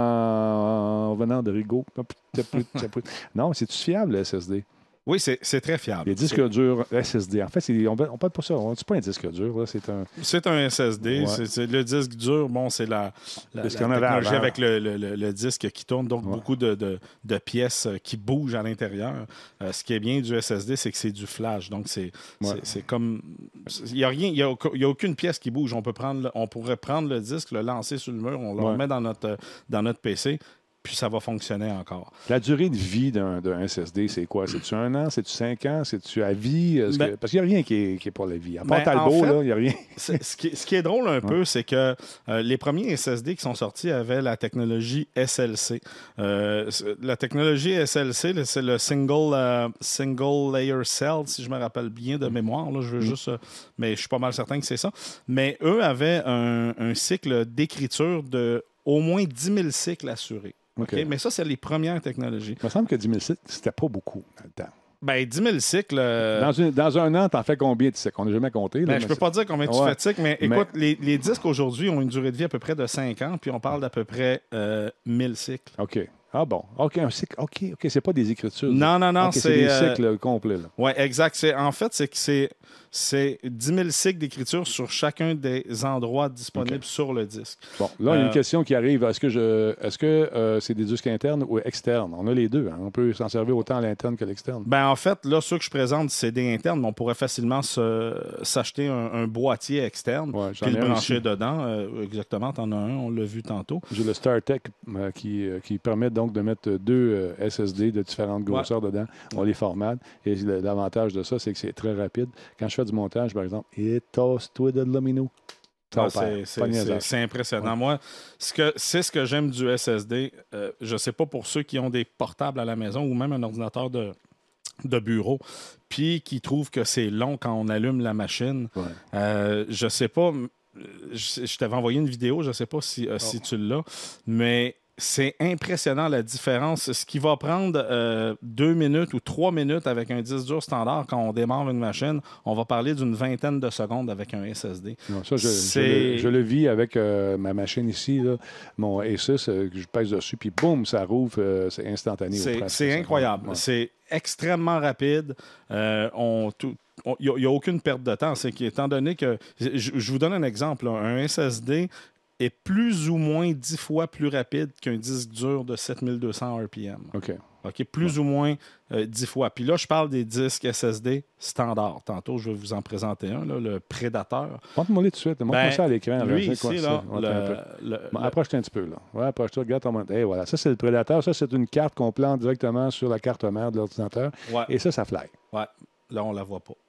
en venant de Rigaud. Non, c'est-tu fiable, le S S D? Oui, c'est, c'est très fiable. Les disques durs S S D. En fait, c'est, on ne parle pas ça. C'est pas un disque dur. Là, c'est un... C'est un S S D. Ouais. C'est, c'est le disque dur. Bon, c'est la, la, la Ce qu'on avait technologie avant. avec le, le- le- le disque qui tourne, donc Ouais. beaucoup de, de- de pièces euh, qui bougent à l'intérieur. Euh, ce qui est bien du S S D, c'est que c'est du flash. Donc, c'est, Ouais. c'est, c'est comme... Il n'y a rien, il y a, il y a aucune pièce qui bouge. On, peut prendre le- on pourrait prendre le disque, le lancer sur le mur, on le Ouais. remet dans notre, dans notre P C, puis ça va fonctionner encore. La durée de vie d'un, d'un S S D, c'est quoi? C'est-tu un an? C'est-tu cinq ans? C'est-tu à vie? Est-ce Ben- que- Parce qu'il n'y a rien qui est, qui est pour la vie. À part Ben, Talbot, en fait, là, il n'y a rien. C'est- ce, qui, ce qui est drôle un peu, c'est que euh, les premiers S S D qui sont sortis avaient la technologie S L C. Euh, c'est- la technologie S L C, là, c'est le single, euh, single layer cell, si je me rappelle bien de mémoire. Là, je veux juste, euh, mais je suis pas mal certain que c'est ça. Mais eux avaient un, un cycle d'écriture de au moins dix mille cycles assurés. OK. OK? Mais ça, c'est les premières technologies. Il me semble que dix mille cycles, c'était pas beaucoup dans le temps. Ben, dix mille cycles. euh, Dans, une- dans un an, t'en fais combien de cycles? On n'a jamais compté. là, Ben, mais je peux c'est- pas dire combien tu Ouais. fais de cycles, mais Mais- écoute, les, les disques aujourd'hui ont une durée de vie à peu près de cinq ans, puis on parle d'à peu près euh, mille cycles. OK. Ah bon. OK, un cycle. OK, OK. C'est pas des écritures. Non, non, non, OK, c'est, c'est, des euh, cycles complets. Là. Oui, exact. C'est, en fait, c'est que c'est, c'est dix mille cycles d'écriture sur chacun des endroits disponibles OK. sur le disque. Bon, là, il y a Euh, une question qui arrive. Est-ce que, je, est-ce que euh, c'est des disques internes ou externes? On a les deux. Hein. On peut s'en servir autant à l'interne que à l'externe. Ben, en fait, là, ceux que je présente, c'est des internes, mais on pourrait facilement se, s'acheter un, un boîtier externe, Ouais, j'en puis ai le un brancher aussi. dedans. Euh, exactement, t'en as un, on l'a vu tantôt. J'ai le StarTech euh, qui, euh, qui permet donc de mettre deux euh, S S D de différentes grosseurs dedans. On les formate. Et le- l'avantage de ça, c'est que c'est très rapide. Quand je fais du montage, par exemple, et tosse-toi de l'omino. Ah, c'est, c'est, c'est, c'est impressionnant. Ouais. Moi, ce que, c'est ce que j'aime du S S D. Euh, je ne sais pas pour ceux qui ont des portables à la maison ou même un ordinateur de, de bureau, puis qui trouvent que c'est long quand on allume la machine. Ouais. Euh, je sais pas. Je, je t'avais envoyé une vidéo, je ne sais pas si, euh, si tu l'as, mais c'est impressionnant la différence. Ce qui va prendre euh, deux minutes ou trois minutes avec un disque dur standard quand on démarre une machine, on va parler d'une vingtaine de secondes avec un S S D. Non, ça, je, je C'est- le, je le vis avec euh, ma machine ici, là, mon Asus, euh, que je pèse dessus, puis boum, ça rouvre, euh, c'est instantané. au C'est, presque. c'est incroyable. Ouais. C'est extrêmement rapide. Euh, on, tout, il n'y a, a aucune perte de temps. C'est qu'étant donné que... Je, je vous donne un exemple. Là. Un S S D est plus ou moins dix fois plus rapide qu'un disque dur de sept mille deux cents R P M. OK. OK, plus ou moins euh, dix fois. Puis là, je parle des disques S S D standards. Tantôt, je vais vous en présenter un, là, le Predator. Montre-moi tout de suite. Montre-moi Ben, ça à l'écran. là. lui, C'est quoi, ici, ça? là, Ouais, le- attends un peu. le- Bon, le- approche-toi un petit peu, là. Ouais, approche-toi, regarde ton mode. Et voilà, ça, c'est le Predator. Ça, c'est une carte qu'on plante directement sur la carte mère de l'ordinateur. Ouais. Et ça, ça fly. Ouais. Là, on la voit pas.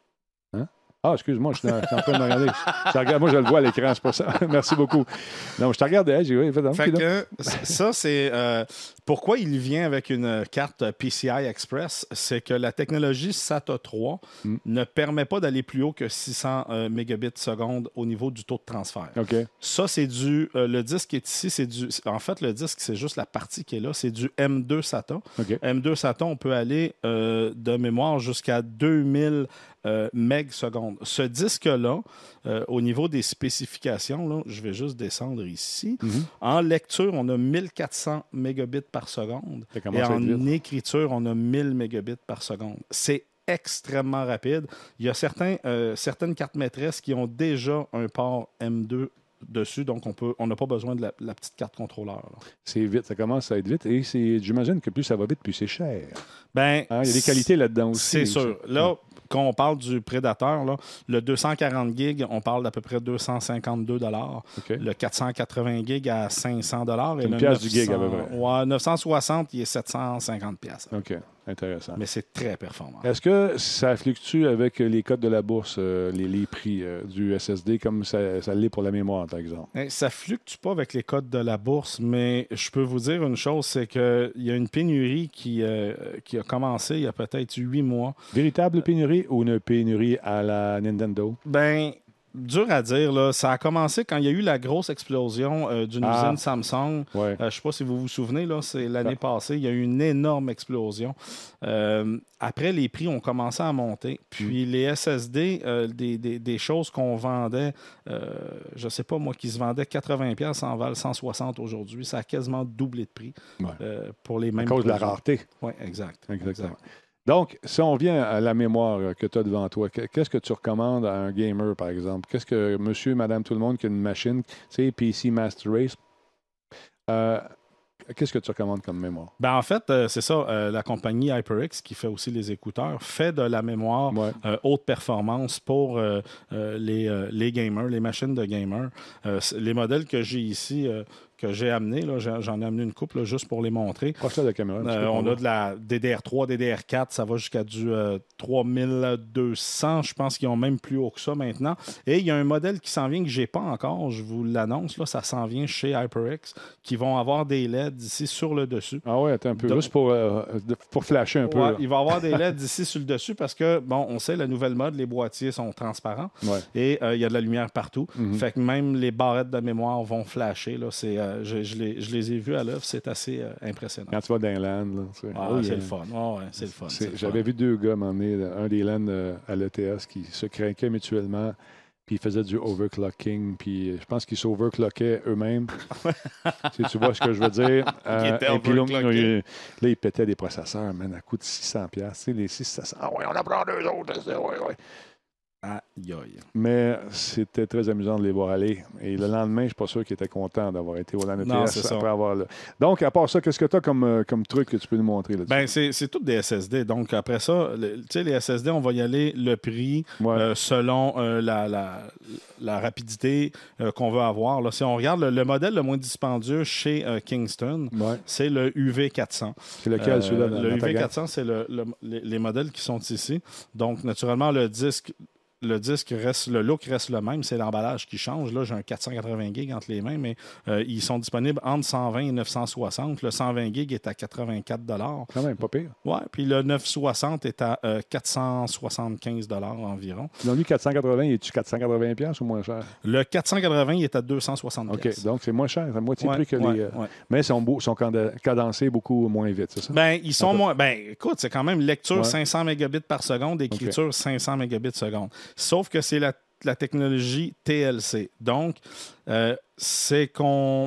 Ah, excuse-moi, je suis, dans- je suis en train de me regarder. Je te regarde- moi, je le vois à l'écran, c'est pas ça. Merci beaucoup. Non, je te regardais. J'ai fait, Fait que, ça, c'est euh, pourquoi il vient avec une carte P C I Express. C'est que la technologie SATA trois Mm. ne permet pas d'aller plus haut que six cents euh, mégabits seconde au niveau du taux de transfert. OK. Ça, c'est du. euh, le disque qui est ici, c'est du. En fait, le disque, c'est juste la partie qui est là. C'est du M deux SATA. OK. M deux SATA, on peut aller euh, de mémoire jusqu'à deux mille euh, meg secondes. Ce disque-là, euh, au niveau des spécifications, là, je vais juste descendre ici. Mhm. En lecture, on a mille quatre cents mégabits par seconde. Ça commence Et à être en vite. écriture, on a mille mégabits par seconde. C'est extrêmement rapide. Il y a certains, euh, certaines cartes maîtresses qui ont déjà un port M deux dessus, donc on peut, on n'a pas besoin de la, la petite carte contrôleur. là. C'est vite, ça commence à être vite. Et c'est, j'imagine que plus ça va vite, plus c'est cher. Ben, Hein, il y a des qualités là-dedans aussi. C'est sûr. aussi. Là, quand on parle du Predator, là, le deux cent quarante gigs, on parle d'à peu près deux cent cinquante-deux dollars. OK. Le quatre cent quatre-vingts gigs à cinq cents dollars. C'est une pièce du gig, à peu près. Ouais, neuf cent soixante, il est sept cent cinquante pièces. OK. Intéressant. Mais c'est très performant. Est-ce que ça fluctue avec les codes de la bourse, euh, les, les prix euh, du S S D, comme ça, ça l'est pour la mémoire, par exemple? Hein, ça fluctue pas avec les codes de la bourse, mais je peux vous dire une chose, c'est qu'il y a une pénurie qui, euh, qui a commencé il y a peut-être huit mois. Véritable pénurie ou une pénurie à la Nintendo? Ben, dur à dire. Là. Ça a commencé quand il y a eu la grosse explosion euh, d'une ah. usine Samsung. Ouais. Euh, je ne sais pas si vous vous souvenez, là, c'est l'année ah. passée. Il y a eu une énorme explosion. Euh, après, les prix ont commencé à monter. Puis mm. les S S D, euh, des, des, des choses qu'on vendait, euh, je ne sais pas moi, qui se vendaient quatre-vingts dollars en valent cent soixante aujourd'hui. Ça a quasiment doublé de prix ouais. euh, pour les mêmes à cause produits. de la rareté. Oui, exact. Exactement. exact. Donc, si on vient à la mémoire que tu as devant toi, qu'est-ce que tu recommandes à un gamer, par exemple? Qu'est-ce que monsieur, madame, tout le monde qui a une machine, tu sais, P C Master Race, euh, qu'est-ce que tu recommandes comme mémoire? Ben en fait, euh, c'est ça. Euh, la compagnie HyperX, qui fait aussi les écouteurs, fait de la mémoire ouais. euh, haute performance pour euh, euh, les, euh, les gamers, les machines de gamers. Euh, les modèles que j'ai ici... Euh, que j'ai amené, là, j'en ai amené une couple là, juste pour les montrer. Proche de la caméra. Euh, on a de la D D R trois, D D R quatre, ça va jusqu'à du euh, trois mille deux cents. Je pense qu'ils ont même plus haut que ça maintenant. Et il y a un modèle qui s'en vient que je n'ai pas encore, je vous l'annonce, là, ça s'en vient chez HyperX, qui vont avoir des L E D ici sur le dessus. Ah ouais, attends un peu, Donc, juste pour, euh, pour flasher un ouais, peu. Là. Il va y avoir des L E D ici sur le dessus parce que, bon, on sait, la nouvelle mode, les boîtiers sont transparents ouais. et euh, il y a de la lumière partout. Mm-hmm. Fait que même les barrettes de mémoire vont flasher. Là, c'est, euh, je, je les Je les ai vus à l'œuvre, c'est assez euh, impressionnant. Quand tu vas dans les lands, là, tu sais, ah, oh, c'est, yeah. le fun. Oh, ouais, c'est le fun. C'est, c'est le j'avais fun. vu deux gars m'emmener, un des lands euh, à l'E T S qui se craquaient mutuellement, puis ils faisaient du overclocking, puis je pense qu'ils s'overclockaient eux-mêmes. si tu vois ce que je veux dire. Euh, et puis là, là, là, ils pétaient des processeurs, man, à coût de six cents dollars. Tu sais, les six cents. Ah ouais, on en prend deux autres. Ouais, ouais. Aïe, aïe. Mais c'était très amusant de les voir aller. Et le lendemain, je ne suis pas sûr qu'ils étaient contents d'avoir été au LAN E T S après avoir le... Donc, à part ça, qu'est-ce que tu as comme, comme truc que tu peux nous montrer là-dessus? Ben, c'est, c'est tout des S S D. Donc, après ça, tu sais, les S S D, on va y aller le prix ouais. euh, selon euh, la, la, la rapidité euh, qu'on veut avoir. Là, si on regarde le, le modèle le moins dispendieux chez euh, Kingston, ouais. c'est le U V quatre cents. C'est lequel, euh, celui-là? Dans, le dans U V quatre cents, c'est le, le, les, les modèles qui sont ici. Donc, naturellement, le disque... Le disque reste, le look reste le même, c'est l'emballage qui change. Là, j'ai un quatre cent quatre-vingts gigs entre les mains, mais euh, ils sont disponibles entre cent vingt et neuf cent soixante. Le cent vingt gigs est à quatre-vingt-quatre dollars. Quand même, pas pire. Oui, puis le neuf cent soixante est à euh, quatre cent soixante-quinze dollars environ. Donc, lui, quatre cent quatre-vingts, il est-tu quatre cent quatre-vingts dollars ou moins cher? Le quatre cent quatre-vingts, il est à deux cent soixante dollars. OK, donc c'est moins cher, c'est à moitié ouais, prix que ouais, les... Euh, ouais. Mais ils sont, beau, sont cadencés beaucoup moins vite, c'est ça? Bien, ils sont okay. moins... Ben, écoute, c'est quand même lecture ouais. cinq cents mégabits par seconde, écriture okay. cinq cents mégabits par seconde. Sauf que c'est la la technologie T L C. Donc, euh, c'est qu'on...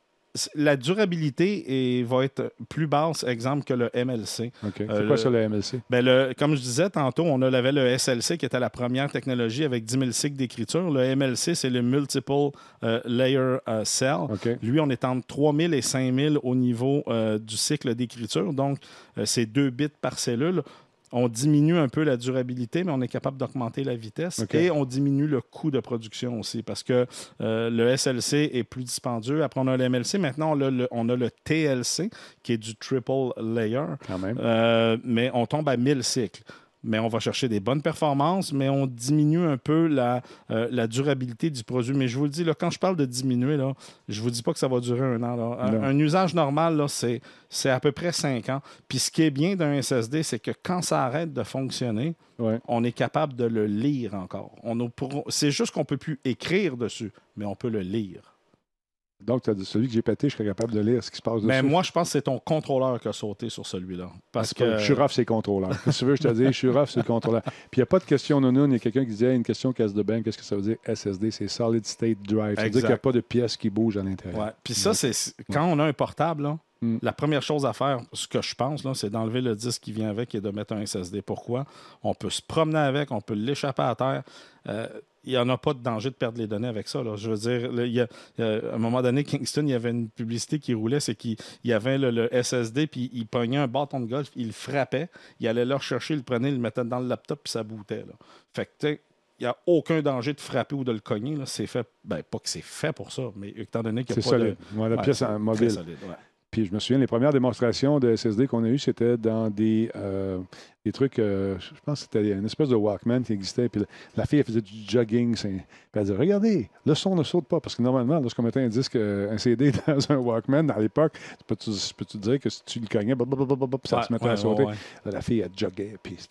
La durabilité est, va être plus basse, exemple, que le M L C. Okay. C'est euh, quoi le, ça, le M L C? Ben le, comme je disais tantôt, on avait le S L C qui était la première technologie avec dix mille cycles d'écriture. Le M L C, c'est le Multiple euh, Layer euh, Cell. Okay. Lui, on est entre trois mille et cinq mille au niveau euh, du cycle d'écriture. Donc, euh, c'est deux bits par cellule. On diminue un peu la durabilité, mais on est capable d'augmenter la vitesse okay. et on diminue le coût de production aussi parce que euh, le S L C est plus dispendieux. Après, on a le M L C. Maintenant, on a le, on a le T L C qui est du triple layer. Quand même. Euh, mais on tombe à mille cycles. Mais on va chercher des bonnes performances, mais on diminue un peu la, euh, la durabilité du produit. Mais je vous le dis, là, quand je parle de diminuer, là, je ne vous dis pas que ça va durer un an. Là. Un, un usage normal, là, c'est, c'est à peu près cinq ans. Puis ce qui est bien d'un S S D, c'est que quand ça arrête de fonctionner, ouais. on est capable de le lire encore. On a pour... C'est juste qu'on ne peut plus écrire dessus, mais on peut le lire. Donc, tu as dit, celui que j'ai pété, je serais capable de lire ce qui se passe dessus. Mais moi, je pense que c'est ton contrôleur qui a sauté sur celui-là. Parce que... Je suis rough, c'est contrôleur. Si tu veux, je te dis, je suis rough, c'est le contrôleur. Puis il n'y a pas de question non Il y a quelqu'un qui disait une question casse de bain. Qu'est-ce que ça veut dire S S D? C'est Solid State Drive. Ça veut dire qu'il n'y a pas de pièces qui bougent à l'intérieur. Ouais. Puis ça, c'est quand on a un portable, là, mm. la première chose à faire, ce que je pense, là, c'est d'enlever le disque qui vient avec et de mettre un S S D. Pourquoi? On peut se promener avec, on peut l'échapper à terre. Euh, il n'y en a pas de danger de perdre les données avec ça. Là. Je veux dire, là, il y a, à un moment donné, Kingston, il y avait une publicité qui roulait, c'est qu'il y avait le, le S S D, puis il pognait un bâton de golf, il le frappait, il allait là rechercher, il le prenait, il le mettait dans le laptop, puis ça bootait. Là. Fait que, tu sais, il n'y a aucun danger de frapper ou de le cogner. Là. C'est fait, ben, pas que c'est fait pour ça, mais étant donné qu'il n'y a c'est pas solide. de... Ouais, la ouais, pièce en mobile. Solide, ouais. Puis je me souviens, les premières démonstrations de S S D qu'on a eues, c'était dans des, euh, des trucs, euh, je pense que c'était une espèce de Walkman qui existait. Puis la, la fille, elle faisait du jogging. Puis elle disait, regardez, le son ne saute pas. Parce que normalement, lorsqu'on mettait un disque, un C D dans un Walkman, à l'époque, peux-tu peux te dire que si tu le cognais, blablabla, puis ça ouais, se mettait ouais, à sauter. Ouais, ouais. Là, la fille, elle joguait. Puis c'était...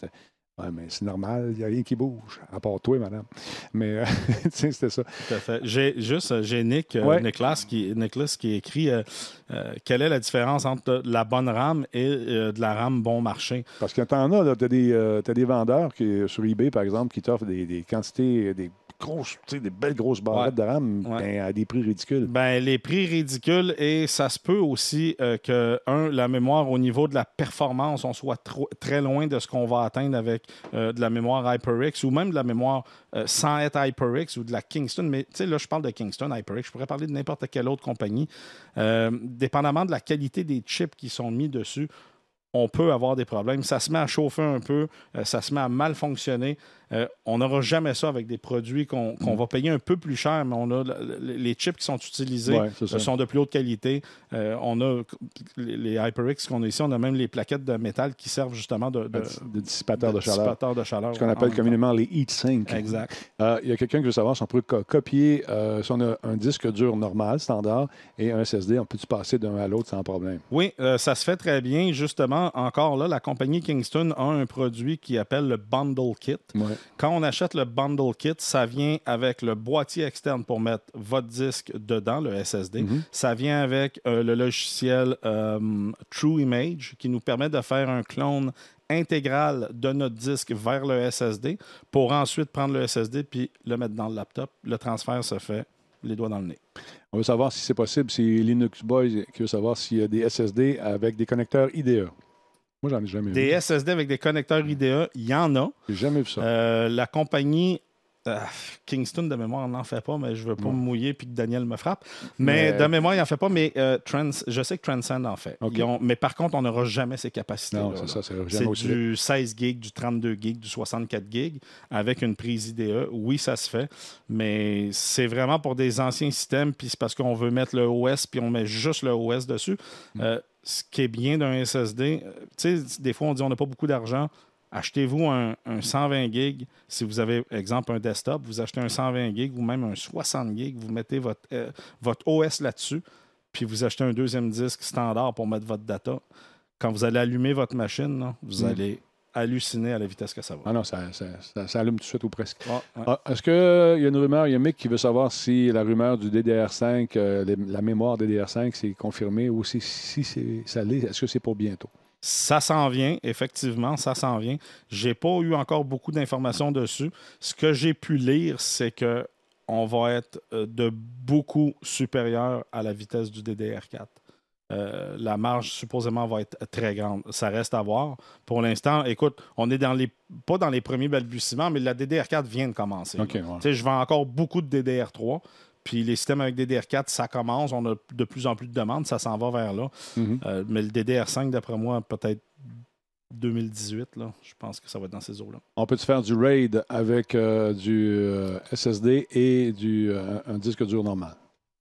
Oui, mais c'est normal, il n'y a rien qui bouge, à part toi, madame. Mais, euh, tu sais, c'était ça. Tout à fait. J'ai juste, j'ai Nick, euh, ouais. Nicholas, qui, Nicholas qui écrit euh, euh, quelle est la différence entre la bonne rame et euh, de la rame bon marché. Parce que t'en as, tu as des, euh, des vendeurs qui, sur eBay, par exemple, qui t'offrent des, des quantités, des grosses, tu sais, des belles grosses barrettes ouais. de rame ouais. ben, à des prix ridicules. Ben, les prix ridicules, et ça se peut aussi euh, que, un, la mémoire au niveau de la performance, on soit trop, très loin de ce qu'on va atteindre avec euh, de la mémoire HyperX ou même de la mémoire euh, sans être HyperX ou de la Kingston. Mais tu sais, là, je parle de Kingston, HyperX. Je pourrais parler de n'importe quelle autre compagnie. Euh, dépendamment de la qualité des chips qui sont mis dessus, on peut avoir des problèmes. Ça se met à chauffer un peu, euh, ça se met à mal fonctionner. Euh, on n'aura jamais ça avec des produits qu'on, qu'on va payer un peu plus cher, mais on a les chips qui sont utilisés ouais, euh, sont de plus haute qualité. Euh, on a les HyperX qu'on a ici, on a même les plaquettes de métal qui servent justement de, de, de dissipateurs de, de, chaleur. Dissipateur de chaleur. Ce qu'on appelle communément les heat-sinks. Exact. Euh, il y a quelqu'un qui veut savoir si on peut co- copier, euh, si on a un disque dur normal, standard, et un S S D, on peut-tu passer d'un à l'autre sans problème? Oui, euh, ça se fait très bien. Justement, encore là, la compagnie Kingston a un produit qui appelle le Bundle Kit. Ouais. Quand on achète le Bundle Kit, ça vient avec le boîtier externe pour mettre votre disque dedans, le S S D. Mm-hmm. Ça vient avec euh, le logiciel euh, True Image qui nous permet de faire un clone intégral de notre disque vers le S S D pour ensuite prendre le S S D puis le mettre dans le laptop. Le transfert se fait les doigts dans le nez. On veut savoir si c'est possible. C'est Linux Boys qui veut savoir s'il y a des S S D avec des connecteurs I D E. Moi, j'en ai jamais des vu. Des S S D avec des connecteurs I D E, il y en a. J'ai jamais vu ça. Euh, la compagnie euh, Kingston, de mémoire, n'en fait pas, mais je ne veux pas non. me mouiller puis que Daniel me frappe. Mais, mais... de mémoire, il n'en fait pas, mais euh, Trans... je sais que Transcend en fait. Okay. Ont... Mais par contre, on n'aura jamais ces capacités. Non, c'est là. ça. C'est, c'est du seize gigs, du trente-deux gigs, du soixante-quatre gigs avec une prise I D E. Oui, ça se fait, mais c'est vraiment pour des anciens systèmes, puis c'est parce qu'on veut mettre le O S, puis on met juste le O S dessus. Mm. Euh, ce qui est bien d'un S S D, tu sais, des fois, on dit on n'a pas beaucoup d'argent. Achetez-vous un, un cent vingt gigs. Si vous avez, exemple, un desktop, vous achetez un cent vingt gigs ou même un soixante gigs, vous mettez votre, euh, votre O S là-dessus, puis vous achetez un deuxième disque standard pour mettre votre data. Quand vous allez allumer votre machine, là, vous mmh. allez halluciner à la vitesse que ça va. Ah non, ça, ça, ça, ça allume tout de suite ou presque. Ah, ouais. ah, est-ce qu'il y a une rumeur, il y a Mick qui veut savoir si la rumeur du D D R cinq, euh, les, la mémoire D D R cinq, c'est confirmé ou si, si c'est, ça l'est, est-ce que c'est pour bientôt? Ça s'en vient, effectivement, ça s'en vient. Je n'ai pas eu encore beaucoup d'informations dessus. Ce que j'ai pu lire, c'est qu'on va être de beaucoup supérieur à la vitesse du D D R quatre. Euh, la marge, supposément, va être très grande. Ça reste à voir. Pour l'instant, écoute, on est dans les pas dans les premiers balbutiements, mais la D D R quatre vient de commencer. Okay, ouais. Tu sais, je vends encore beaucoup de D D R trois. Puis les systèmes avec D D R quatre, ça commence. On a de plus en plus de demandes. Ça s'en va vers là. Mm-hmm. Euh, mais le D D R cinq, d'après moi, peut-être deux mille dix-huit. Là, je pense que ça va être dans ces eaux-là. On peut-tu faire du RAID avec euh, du euh, S S D et du, euh, un disque dur normal?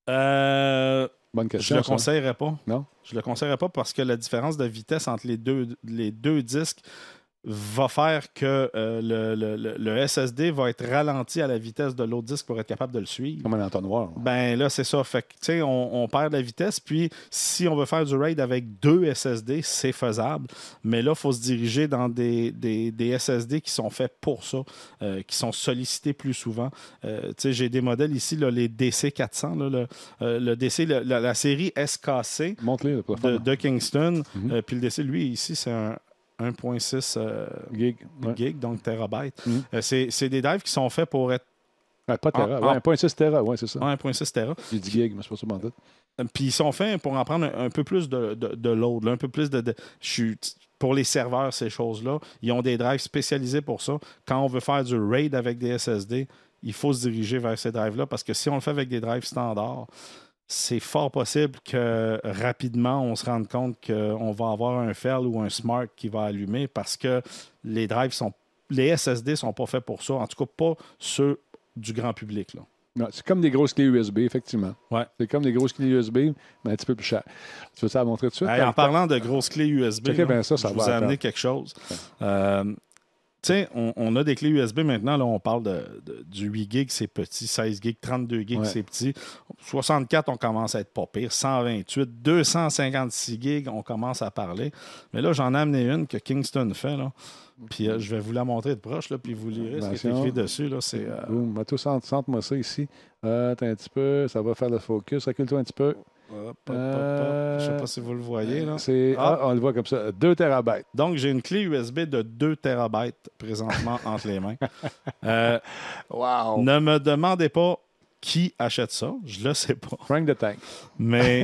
Euh, Bonne question. Je ne le conseillerais pas. Non? Je le conseillerais pas parce que la différence de vitesse entre les deux, les deux disques va faire que euh, le, le, le S S D va être ralenti à la vitesse de l'autre disque pour être capable de le suivre. Comme un entonnoir. Ben là, c'est ça. Fait que, tu sais, on, on perd la vitesse. Puis, si on veut faire du RAID avec deux S S D, c'est faisable. Mais là, il faut se diriger dans des, des, des S S D qui sont faits pour ça, euh, qui sont sollicités plus souvent. Euh, tu sais, j'ai des modèles ici, là, les D C quatre cents, là, le, euh, le D C, le, la, la série S K C de, de Kingston. Mm-hmm. Euh, puis le D C, lui, ici, c'est un un virgule six euh, gig, ouais. gig, donc terabyte. Mm-hmm. Euh, c'est, c'est des drives qui sont faits pour être... Ouais, pas tera, ah, ouais, un virgule six tera, ouais, c'est ça. Ouais, un virgule six tera. J'ai dit gig, mais c'est pas ça mon doute. Puis ils sont faits pour en prendre un, un peu plus de, de, de load, là, un peu plus de... de je suis, pour les serveurs, ces choses-là, ils ont des drives spécialisés pour ça. Quand on veut faire du RAID avec des S S D, il faut se diriger vers ces drives-là parce que si on le fait avec des drives standards, c'est fort possible que rapidement, on se rende compte qu'on va avoir un fail ou un smart qui va allumer parce que les drives sont... Les S S D ne sont pas faits pour ça. En tout cas, pas ceux du grand public. Là. Non, c'est comme des grosses clés U S B, effectivement. Ouais. C'est comme des grosses clés U S B, mais un petit peu plus cher. Tu veux ça montrer tout de suite? Hey, en parlant de grosses clés U S B, là, bien ça, ça je vous ai amené quelque chose. Ouais. Euh, Tu sais, on, on a des clés U S B maintenant. Là, on parle de, de, du huit gigs, c'est petit. seize gigs, trente-deux gigs, ouais. c'est petit. soixante-quatre, on commence à être pas pire. cent vingt-huit, deux cent cinquante-six gigs, on commence à parler. Mais là, j'en ai amené une que Kingston fait. Là. Puis euh, je vais vous la montrer de proche, là, puis vous lirez ce qui est écrit dessus. Là, c'est, euh... Boum, centre, centre-moi ça ici. Euh, attends un petit peu, ça va faire le focus. Recule-toi un petit peu. Hop, hop, hop, hop. Je ne sais pas si vous le voyez. Là. C'est... Ah. Ah, on le voit comme ça, deux térabytes. Donc, j'ai une clé U S B de deux térabytes présentement entre les mains. Euh, wow! Ne me demandez pas qui achète ça. Je ne le sais pas. Frank the Tank. Mais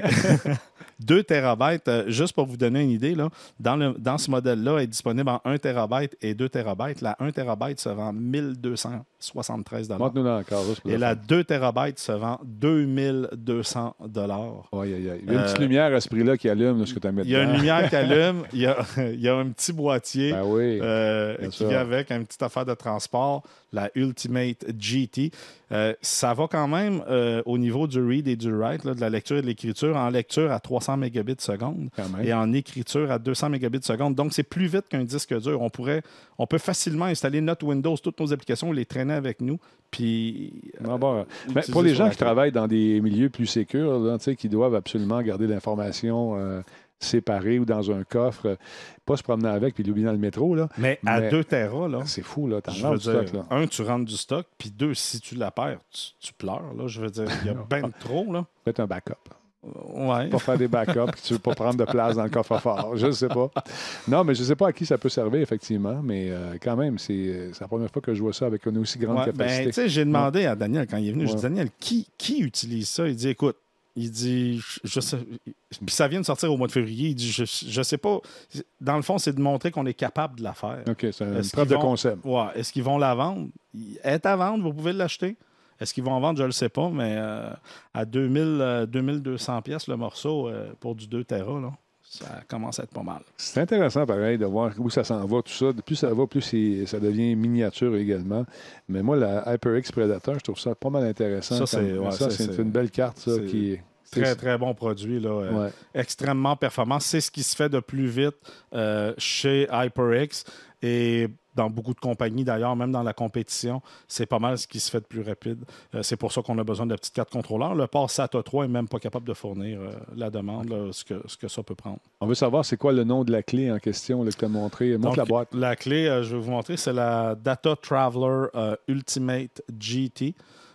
deux térabytes, euh, juste pour vous donner une idée, là, dans, le, dans ce modèle-là, est disponible en un térabyte et deux térabytes. La un térabyte se vend mille deux cent soixante-treize dollars. Montre-nous là encore. Et la deux térabytes se vend deux mille deux cents dollars. Oui, il y a une euh, petite lumière à ce prix-là qui allume là, ce que tu as mis dedans. Il y a une lumière qui allume. Il y a, il y a un petit boîtier ben oui, euh, qui vient avec, une petite affaire de transport, la Ultimate G T. Euh, ça va quand même euh, au niveau du read et du write, là, de la lecture et de l'écriture, en lecture à trois cents mégabits seconde et en écriture à deux cents mégabits seconde. Donc, c'est plus vite qu'un disque dur. On pourrait, on peut facilement installer notre Windows, toutes nos applications, les traîner avec nous. Puis, euh, ah bon. Ben, pour les gens qui travaillent dans des milieux plus sécurs, là, qui doivent absolument garder l'information euh, séparée ou dans un coffre, pas se promener avec puis l'oublier dans le métro. Là. Mais, Mais à deux téra, là, c'est fou. Là, t'en je veux du dire, stock, là. Un, tu rentres du stock, puis deux, si tu la perds, tu, tu pleures. Là, je veux dire, il y a bien trop. Là. Faites un backup. Ouais. Pas faire des backups, tu veux pas prendre de place dans le coffre-fort. Je ne sais pas. Non, mais je ne sais pas à qui ça peut servir, effectivement, mais euh, quand même, c'est, c'est la première fois que je vois ça avec une aussi grande ouais, capacité. Ben, tu sais, j'ai demandé ouais. à Daniel quand il est venu, ouais. je dis, Daniel, qui, qui utilise ça? Il dit, écoute, il dit, je, je sais, puis ça vient de sortir au mois de février, il dit, je, je sais pas, dans le fond, c'est de montrer qu'on est capable de la faire. OK, c'est une preuve de concept. Ouais, est-ce qu'ils vont la vendre? Elle est à vendre, vous pouvez l'acheter. Est-ce qu'ils vont en vendre? Je ne le sais pas, mais euh, à deux mille, deux mille deux cents pièces le morceau euh, pour du deux téra, là, ça commence à être pas mal. C'est intéressant, pareil, de voir où ça s'en va, tout ça. Plus ça va, plus c'est, ça devient miniature également. Mais moi, la HyperX Predator, je trouve ça pas mal intéressant. Ça, c'est, ouais, ça, c'est, c'est, c'est une belle carte, ça, c'est... qui est... Très, très bon produit, là, euh, ouais. extrêmement performant. C'est ce qui se fait de plus vite euh, chez HyperX et dans beaucoup de compagnies, d'ailleurs, même dans la compétition, c'est pas mal ce qui se fait de plus rapide. Euh, c'est pour ça qu'on a besoin de la petite carte contrôleur. Le port SATA trois n'est même pas capable de fournir euh, la demande, là, ce, que, ce que ça peut prendre. On veut savoir c'est quoi le nom de la clé en question là, que tu as montré. Montre la boîte. La clé, euh, je vais vous montrer, c'est la Data Traveler euh, Ultimate G T.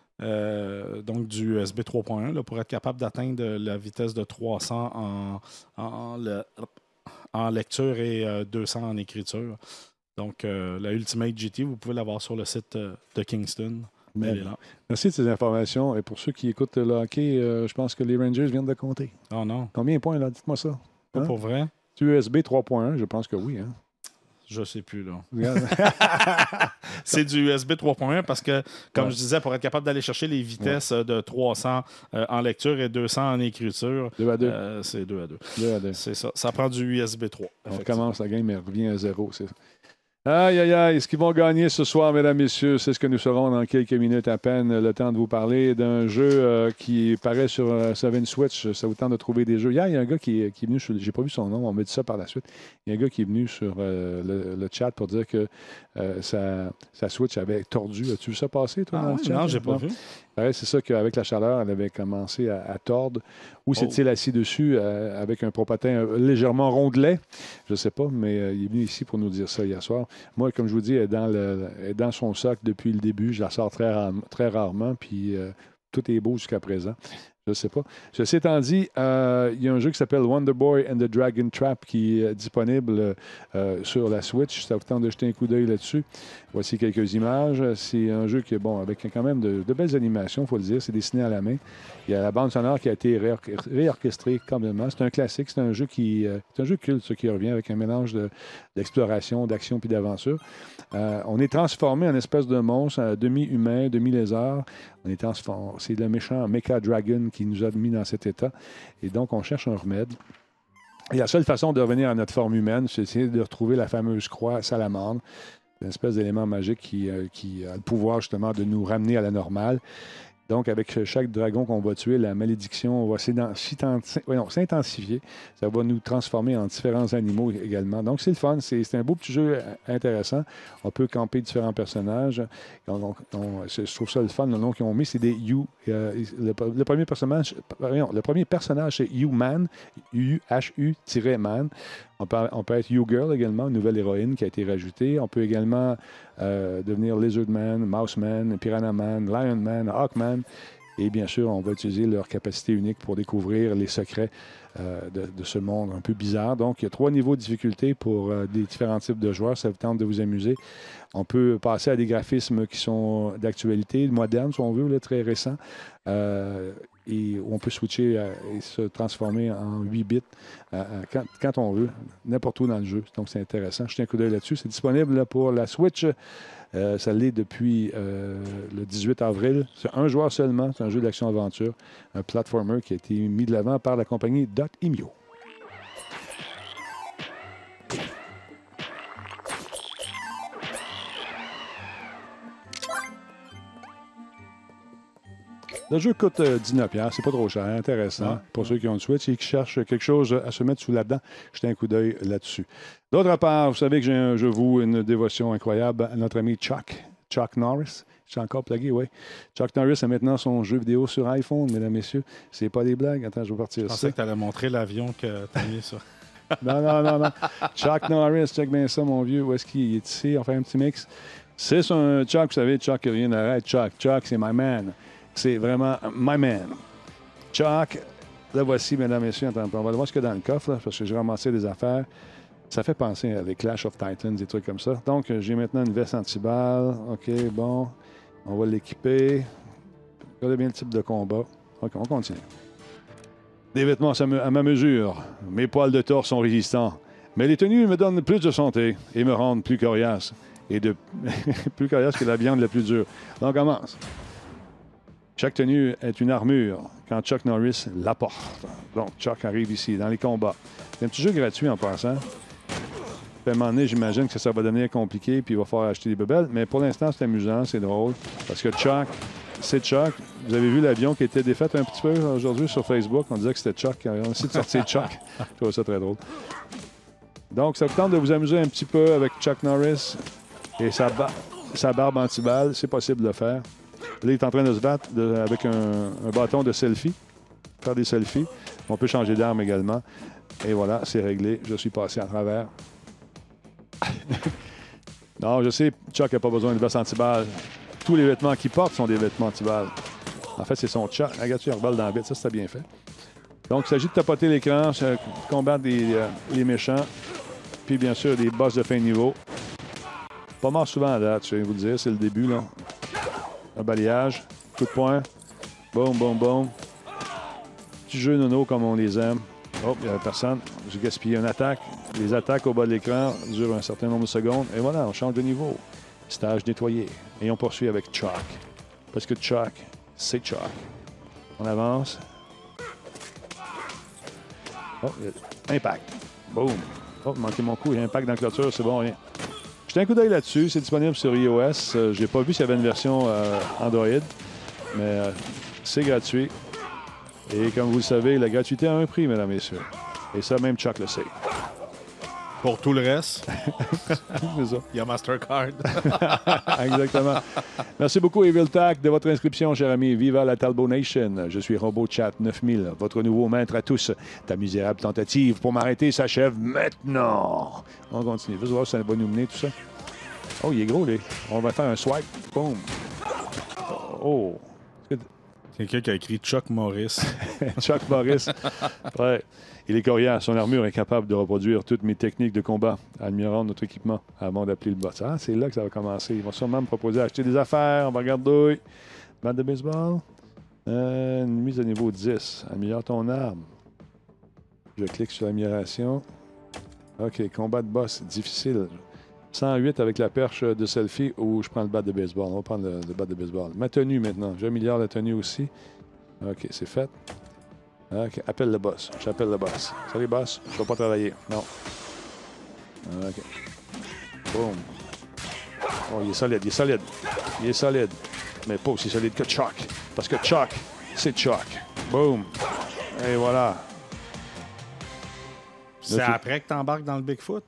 Euh, donc du U S B trois point un là, pour être capable d'atteindre la vitesse de trois cents en, en, le, en lecture et euh, deux cents en écriture. Donc euh, la Ultimate G T, vous pouvez l'avoir sur le site euh, de Kingston. Elle est là. Merci de ces informations. Et pour ceux qui écoutent le hockey, euh, je pense que les Rangers viennent de compter. Oh non. Combien de points là? Dites-moi ça. Pas hein? Pour vrai? Du U S B trois point un, je pense que oui. Hein? Je sais plus, là. C'est du U S B trois point un parce que, comme ouais. je disais, pour être capable d'aller chercher les vitesses ouais. de trois cents euh, en lecture et deux cents en écriture, deux à deux. Euh, c'est deux à deux. deux à deux. C'est ça. Ça prend du U S B trois. On commence la game et revient à zéro. C'est ça. Aïe, aïe, aïe. Est-ce qu'ils vont gagner ce soir, mesdames, messieurs? C'est ce que nous saurons dans quelques minutes à peine. Le temps de vous parler d'un jeu euh, qui paraît sur euh, Seven Switch. Ça vous tente de trouver des jeux. Hier, il y a un gars qui, qui est venu sur... J'ai pas vu son nom, on m'a dit ça par la suite. Il y a un gars qui est venu sur euh, le, le chat pour dire que euh, sa, sa Switch avait tordu. As-tu vu ça passer, toi, ah, dans oui, le chat? Non, j'ai pas non? vu. Ouais, c'est ça qu'avec la chaleur, elle avait commencé à, à tordre. Ou s'est-il oh. assis dessus euh, avec un popotin légèrement rondelet? Je ne sais pas, mais euh, il est venu ici pour nous dire ça hier soir. Moi, comme je vous dis, elle est dans, le, elle est dans son sac depuis le début. Je la sors très, rar- très rarement, puis euh, tout est beau jusqu'à présent. Je ne sais pas. Ceci étant dit, euh, il y a un jeu qui s'appelle Wonder Boy and the Dragon Trap qui est disponible euh, sur la Switch. Ça vous tente de jeter un coup d'œil là-dessus. Voici quelques images. C'est un jeu qui est bon, avec quand même de, de belles animations, il faut le dire. C'est dessiné à la main. Il y a la bande sonore qui a été réor- réorchestrée complètement. C'est un classique. C'est un jeu qui, euh, c'est un jeu culte, ce qui revient avec un mélange de, d'exploration, d'action puis d'aventure. Euh, on est transformé en espèce de monstre, euh, demi-humain, demi-lézard. On est transformé. C'est le méchant Mecha Dragon qui nous a mis dans cet état. Et donc, on cherche un remède. Et la seule façon de revenir à notre forme humaine, c'est d'essayer de retrouver la fameuse croix salamandre, une espèce d'élément magique qui, euh, qui a le pouvoir, justement, de nous ramener à la normale. Donc, avec chaque dragon qu'on va tuer, la malédiction va s'intensifier. Ça va nous transformer en différents animaux également. Donc, c'est le fun. C'est, c'est un beau petit jeu intéressant. On peut camper différents personnages. On, on, je trouve ça le fun, le nom qu'ils ont mis, c'est des You. Euh, le, le, premier personnage, le premier personnage, c'est You-Man, U H U-Man. On peut, on peut être You-Girl également, une nouvelle héroïne qui a été rajoutée. On peut également euh, devenir Lizard-Man, Mouse-Man, Piranha-Man, Lion-Man, Hawk-Man. Et bien sûr, on va utiliser leur capacité unique pour découvrir les secrets euh, de, de ce monde un peu bizarre. Donc, il y a trois niveaux de difficulté pour euh, des différents types de joueurs. Ça vous tente de vous amuser. On peut passer à des graphismes qui sont d'actualité, modernes, si on veut, là, très récents. Euh, et on peut switcher euh, et se transformer en huit bits euh, quand, quand on veut, n'importe où dans le jeu. Donc, c'est intéressant. Je tiens un coup d'œil là-dessus. C'est disponible là, pour la Switch. Euh, ça l'est depuis euh, le dix-huit avril. C'est un joueur seulement. C'est un jeu d'action-aventure, un platformer qui a été mis de l'avant par la compagnie Dotemu. Le jeu coûte euh, dix-neuf dollars. C'est pas trop cher. Intéressant ah, pour ah. ceux qui ont une Switch et qui cherchent quelque chose à se mettre sous la dent. Jetez un coup d'œil là-dessus. D'autre part, vous savez que j'ai un, je voue une dévotion incroyable à notre ami Chuck. Chuck Norris. Je suis encore plugué, oui. Chuck Norris a maintenant son jeu vidéo sur iPhone, mesdames, messieurs. C'est pas des blagues. Attends, je vais partir ça. Je pensais que tu allais montrer l'avion que tu as mis ça. non, non, non, non. Chuck Norris, check bien ça, mon vieux. Où est-ce qu'il est ici? On fait un petit mix. C'est son Chuck, vous savez, Chuck, rien n'arrête. Chuck, Chuck, c'est my man. C'est vraiment my man. Chuck, là voici, mesdames et messieurs. Attends, on va voir ce qu'il y a dans le coffre, là, parce que j'ai ramassé des affaires. Ça fait penser à des Clash of Titans, des trucs comme ça. Donc, j'ai maintenant une veste anti-balle. OK, bon. On va l'équiper. Regardez bien le type de combat. OK, on continue. Des vêtements à ma mesure. Mes poils de torse sont résistants. Mais les tenues me donnent plus de santé et me rendent plus coriace. Et de plus coriace que la viande la plus dure. Donc, on commence. Chaque tenue est une armure quand Chuck Norris l'apporte. Donc, Chuck arrive ici, dans les combats. C'est un petit jeu gratuit en passant. À un moment donné, j'imagine que ça va devenir compliqué puis il va falloir acheter des bebelles. Mais pour l'instant, c'est amusant, c'est drôle. Parce que Chuck, c'est Chuck. Vous avez vu l'avion qui a été défait un petit peu aujourd'hui sur Facebook. On disait que c'était Chuck. On a essayé de sortir Chuck. Je trouve ça très drôle. Donc, ça vous tente de vous amuser un petit peu avec Chuck Norris et sa, bar- sa barbe anti-balle. C'est possible de le faire. Là, il est en train de se battre de, avec un, un bâton de selfie. Faire des selfies. On peut changer d'arme également. Et voilà, c'est réglé. Je suis passé à travers. Non, je sais, Chuck n'a pas besoin de veste anti-balle. Tous les vêtements qu'il porte sont des vêtements anti-balle. En fait, c'est son Chuck. Regarde, il reballe dans la bite. Ça, c'était bien fait. Donc, il s'agit de tapoter l'écran, combattre des, euh, les méchants. Puis, bien sûr, des boss de fin de niveau. Pas mort souvent à date, je vais vous le dire. C'est le début, là. Un balayage, coup de poing, boum, boum, boum. Petit jeu nono comme on les aime. Oh, il n'y avait personne. J'ai gaspillé une attaque. Les attaques au bas de l'écran durent un certain nombre de secondes. Et voilà, on change de niveau. Stage nettoyé. Et on poursuit avec Chuck. Parce que Chuck, c'est Chuck. On avance. Oh, impact. Boum. Oh, manqué mon coup. Il y a impact dans la clôture, c'est bon, rien. Jetez un coup d'œil là-dessus. C'est disponible sur iOS. Euh, j'ai pas vu s'il y avait une version euh, Android, mais euh, c'est gratuit. Et comme vous le savez, la gratuité a un prix, mesdames et messieurs. Et ça, même Chuck le sait. Pour tout le reste, c'est ça. Il y a Mastercard. Exactement. Merci beaucoup, Evil Tac, de votre inscription, cher ami. Viva la Talbot Nation. Je suis RoboChat neuf mille, votre nouveau maître à tous. Ta misérable tentative pour m'arrêter s'achève maintenant. On continue. Vous allez voir si ça va nous mener, tout ça. Oh, il est gros, lui. On va faire un swipe. Boom. Oh. Quelqu'un qui a écrit Chuck Morris. Chuck Morris. Ouais. Il est coriace. Son armure est capable de reproduire toutes mes techniques de combat, admirant notre équipement avant d'appeler le boss. Ah, c'est là que ça va commencer. Ils vont sûrement me proposer d'acheter des affaires. On va regarder. Batte de baseball. Euh, une mise à niveau dix. Améliore ton arme. Je clique sur l'amélioration. OK. Combat de boss. Difficile. cent huit avec la perche de selfie ou je prends le bat de baseball. On va prendre le, le bat de baseball. Ma tenue maintenant. J'améliore la tenue aussi. OK, c'est fait. OK, appelle le boss. J'appelle le boss. Salut, boss. Je ne vais pas travailler. Non. OK. Boum. Oh, il est solide, il est solide. Il est solide. mais pas aussi solide que Chuck. Parce que Chuck, c'est Chuck. Boom. Et voilà. C'est Le après que tu embarques dans le Bigfoot?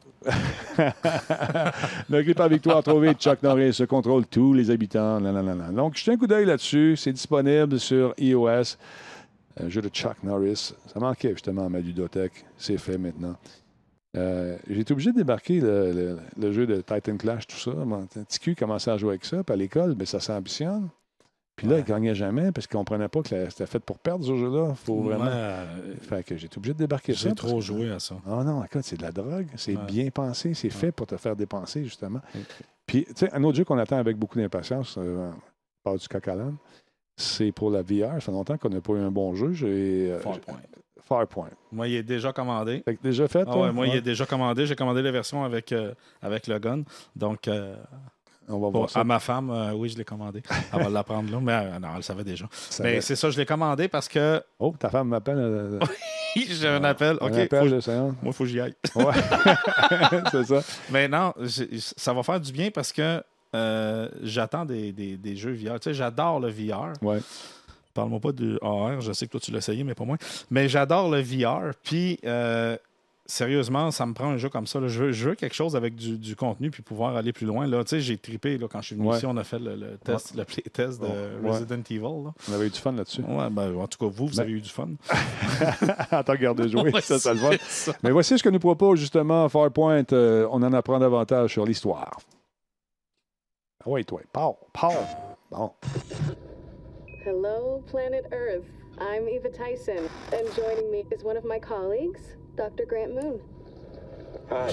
Le grippe à victoire trouvée, Chuck Norris se contrôle tous les habitants. Là, là, là, là. Donc, jetez un coup d'œil là-dessus. C'est disponible sur iOS. Un jeu de Chuck Norris. Ça manquait justement à ma ludothèque. C'est fait maintenant. Euh, j'ai été obligé de débarquer le, le, le jeu de Titan Clash, tout ça. Mon petit cul commençait à jouer avec ça. Puis à l'école, ben, ça s'ambitionne. Puis là, ouais. il ne gagnait jamais parce qu'il ne comprenait pas que c'était fait pour perdre ce jeu-là. Faut vraiment... Ouais. Fait que j'ai été obligé de débarquer j'ai ça. J'ai trop que... joué à ça. Ah non, écoute, c'est de la drogue. C'est ouais. bien pensé. C'est ouais. fait pour te faire dépenser, justement. Ouais. Puis, tu sais, un autre jeu qu'on attend avec beaucoup d'impatience, euh, par du coq à l'âne, c'est pour la V R. Ça fait longtemps qu'on n'a pas eu un bon jeu. J'ai, euh, Farpoint. Farpoint. Moi, il est déjà commandé. Fait que déjà fait, ah, toi? ouais, moi, ouais. il est déjà commandé. J'ai commandé la version avec, euh, avec le gun. Donc... Euh... On va voir pour, ça. À ma femme, euh, oui, je l'ai commandé. Elle va l'apprendre là, mais euh, non, elle le savait déjà. Ça mais va... c'est ça, je l'ai commandé parce que... Oh, ta femme m'appelle. Euh... oui, j'ai un appel. Un OK, appel, faut... ça, hein? Moi, il faut que j'y aille. Ouais, c'est ça. Mais non, ça va faire du bien parce que euh, j'attends des, des, des jeux V R. Tu sais, j'adore le V R. Ouais. Parle-moi pas du A R, je sais que toi, tu l'as essayé, mais pas moi. Mais j'adore le V R, puis... Euh, sérieusement, ça me prend un jeu comme ça. Là. Je, veux, je veux quelque chose avec du, du contenu puis pouvoir aller plus loin. Là. Tu sais, j'ai trippé là, quand je suis venu ouais. ici. On a fait le, le test, ouais. le play-test de ouais. Resident Evil. Là. On avait eu du fun là-dessus. Ouais, ben, en tout cas, vous, vous ben... avez eu du fun. En tant que garde-jouer, ouais, ça, ça le fun. Ça. Mais voici ce que nous propose justement Farpoint. Euh, on en apprend davantage sur l'histoire. Ah oui, toi. Pow, pow. Bon. Hello, planet Earth. I'm Eva Tyson, and joining me is one of my colleagues, Doctor Grant Moon. Hi.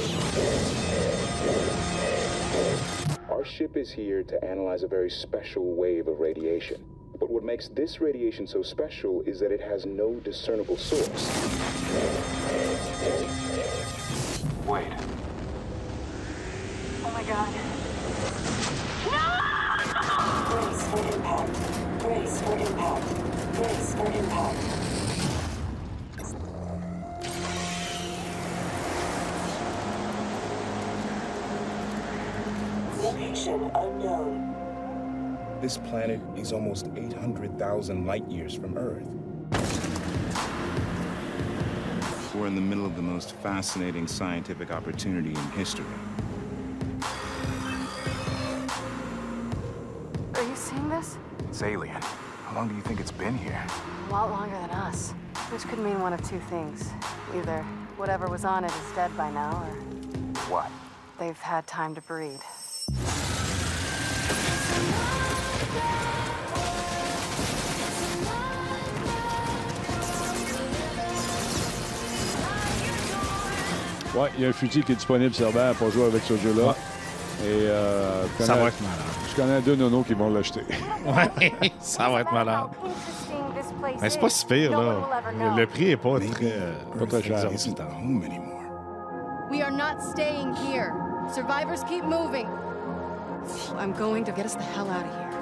Our ship is here to analyze a very special wave of radiation. But what makes this radiation so special is that it has no discernible source. Wait. Oh my God. No! Brace for impact. Brace for impact. Brace for impact. Location unknown. This planet is almost eight hundred thousand light years from Earth. We're in the middle of the most fascinating scientific opportunity in history. Are you seeing this? It's alien. How long do you think it's been here? A lot longer than us. Which could mean one of two things. Either whatever was on it is dead by now, or... What? They've had time to breed. Ouais, il y a un fusil qui est disponible sur Cerber pour jouer avec ce jeu-là. Ouais. Et euh, connais, ça va être malade. Je connais deux nonos qui vont l'acheter. Ouais, ça va être malade. Mais c'est pas si pire, là. Le, le prix est pas très, euh, pas très cher. We are not staying here. Survivors keep moving. I'm going to get us the hell out of here.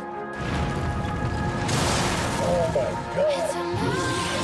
Oh my God.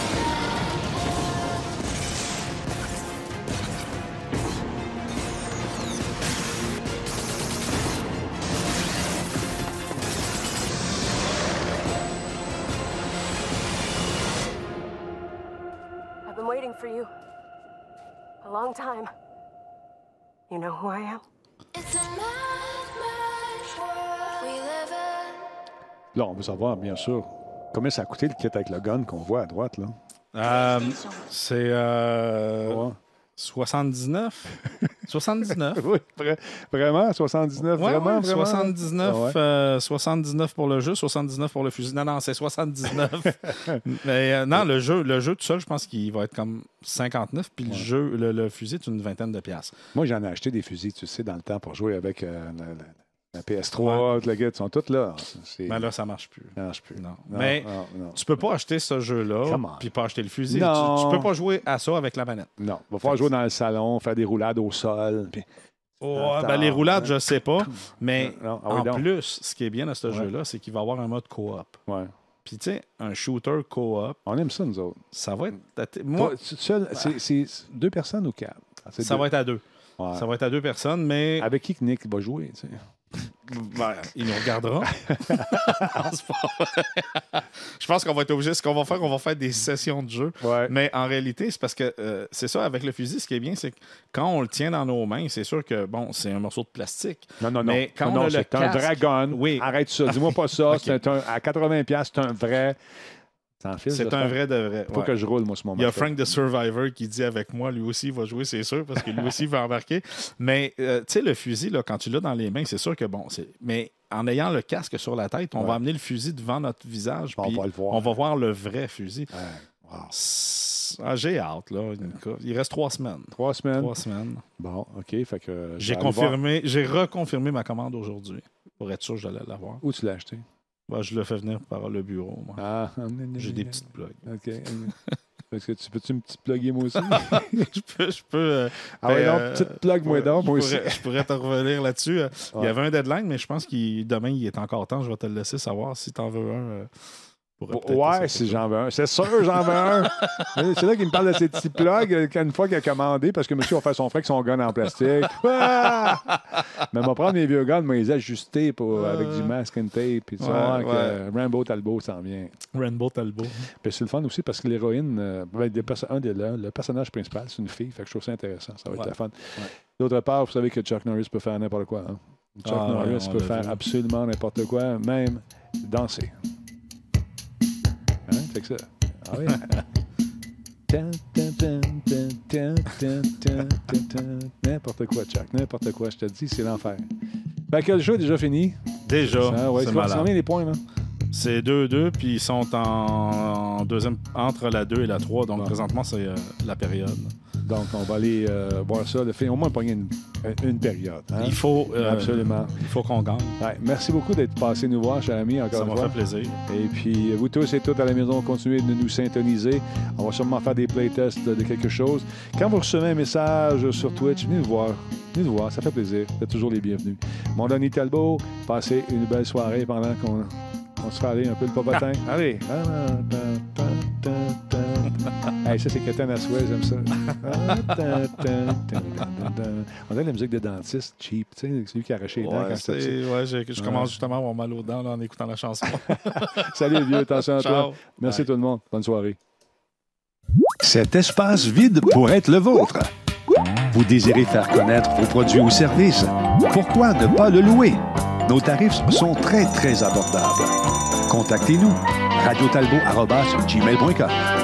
I've been waiting for you. A long time. You know who I am? It's a mad, mad world we live in. Là, on veut savoir, bien sûr, combien ça a coûté le kit avec le gun qu'on voit à droite, là? Euh, c'est euh, ouais. soixante-dix-neuf. soixante-dix-neuf. Oui, vra- vraiment, soixante-dix-neuf. Ouais, vraiment, ouais, vraiment. soixante-dix-neuf, ah ouais. euh, soixante-dix-neuf pour le jeu, soixante-dix-neuf pour le fusil. Non, non, c'est soixante-dix-neuf. Mais euh, non, le jeu, le jeu tout seul, je pense qu'il va être comme cinquante-neuf. Puis ouais. le jeu, le, le fusil est une vingtaine de piastres. Moi, j'en ai acheté des fusils, tu sais, dans le temps pour jouer avec euh, la, la, la P S trois, ouais. le gars, ils sont tous là. C'est... Mais là, ça marche plus. Ça marche plus. Non. non Mais non, non, tu peux pas acheter ce jeu-là puis pas acheter le fusil. Non. Tu, tu peux pas jouer à ça avec la manette. Non. Il va falloir jouer dans le salon, faire des roulades au sol. Puis... Oh, ben les roulades, je sais pas. Mais non, ah oui, en donc. plus, ce qui est bien à ce ouais. jeu-là, c'est qu'il va avoir un mode coop. Ouais. Puis, tu sais, un shooter coop. On aime ça, nous autres. Ça va être. Moi, pas, seul, c'est, c'est deux personnes ou quatre? C'est ça deux. va être à deux. Ouais. Ça va être à deux personnes, mais. Avec qui Nick va jouer, tu sais? Ben, il nous regardera. Je pense qu'on va être obligé. Ce qu'on va faire, on va faire des sessions de jeu. Ouais. Mais en réalité, c'est parce que euh, c'est ça, avec le fusil, ce qui est bien, c'est que quand on le tient dans nos mains, c'est sûr que, bon, c'est un morceau de plastique. Non, non, non. Mais quand non, on non, a le c'est casque, un vrai gun. Oui. Arrête ça. Dis-moi pas ça. Okay. C'est un, à quatre-vingts dollars, c'est un vrai... Fil, c'est un vrai de vrai. Il faut ouais. que je roule, moi, ce moment. Il y a Frank the Survivor qui dit avec moi, lui aussi, il va jouer, c'est sûr, parce que lui aussi, il va embarquer. Mais, euh, tu sais, le fusil, là, quand tu l'as dans les mains, c'est sûr que bon, c'est. Mais en ayant le casque sur la tête, on ouais. va amener le fusil devant notre visage. On va le voir. On va voir le vrai fusil. Ouais. Wow. Ah, j'ai hâte, là. Il reste trois semaines. Trois semaines. Trois semaines. Bon, OK. Fait que. J'ai confirmé, j'ai reconfirmé ma commande aujourd'hui pour être sûr que j'allais l'avoir. Où tu l'as acheté? Ben, je le fais venir par le bureau. Moi. Ah, j'ai des petites plugs. OK. Est-ce que tu peux-tu me petite plugger moi aussi? je peux. Je peux euh, ah ouais, non, euh, petite plug moi donc, moi aussi. Pourrais, je pourrais te revenir là-dessus. Ouais. Il y avait un deadline, mais je pense que demain, il est encore temps. Je vais te le laisser savoir si tu en veux un. Euh, ouais, si j'en veux un. C'est sûr, j'en veux un. C'est là qu'il me parle de ces petits plugs une fois qu'il a commandé, parce que monsieur va faire son frais avec son gun en plastique. Ah! Mais on va prendre mes vieux guns, mais les ajuster pour, avec du masking tape. Puis tu vois ouais, ouais. que Rambo Talbot s'en vient. Rambo Talbot. Puis c'est le fun aussi parce que l'héroïne, euh, un des, le, le personnage principal, c'est une fille. Fait que je trouve ça intéressant. Ça va être ouais. le fun. Ouais. D'autre part, vous savez que Chuck Norris peut faire n'importe quoi. Hein? Chuck ah, Norris ouais, peut faire vu. absolument n'importe quoi, même danser. Hein? Fait que ça. Ah oui. N'importe quoi, Chuck. N'importe quoi, je te dis, c'est l'enfer. Fait que le jeu est déjà fini. Déjà. Ça, ouais, c'est combien les points, là? C'est deux deux, puis ils sont en, en deuxième, entre la deux et la trois. Donc, bon. présentement, c'est euh, la période. Donc, on va aller euh, voir ça. Le fait, au moins, pogner une, une période. Hein? Il faut... Euh, Absolument. Il faut qu'on gagne. Ouais, merci beaucoup d'être passé nous voir, cher ami, encore ça une fois. Ça m'a fait plaisir. Et puis, vous tous et toutes à la maison, continuez de nous syntoniser. On va sûrement faire des playtests de quelque chose. Quand vous recevez un message sur Twitch, venez nous voir. Venez nous voir, ça fait plaisir. Vous êtes toujours les bienvenus. Mon Denis Talbot, passez une belle soirée pendant qu'on... On se fait aller un peu le popotin. Ah. Allez. Hey, ça, c'est Keten à souhait, j'aime ça. On a la musique de dentiste cheap, tu sais, c'est lui qui a arraché les dents ouais, quand c'était ouais, je, je commence justement à avoir mal aux dents là, en écoutant la chanson. Salut, vieux, attention à Ciao. toi. Merci Bye. Tout le monde. Bonne soirée. Cet espace vide pourrait être le vôtre. Vous désirez faire connaître vos produits ou services? Pourquoi ne pas le louer? Nos tarifs sont très, très abordables. Contactez-nous radio talbot arobase gmail point com.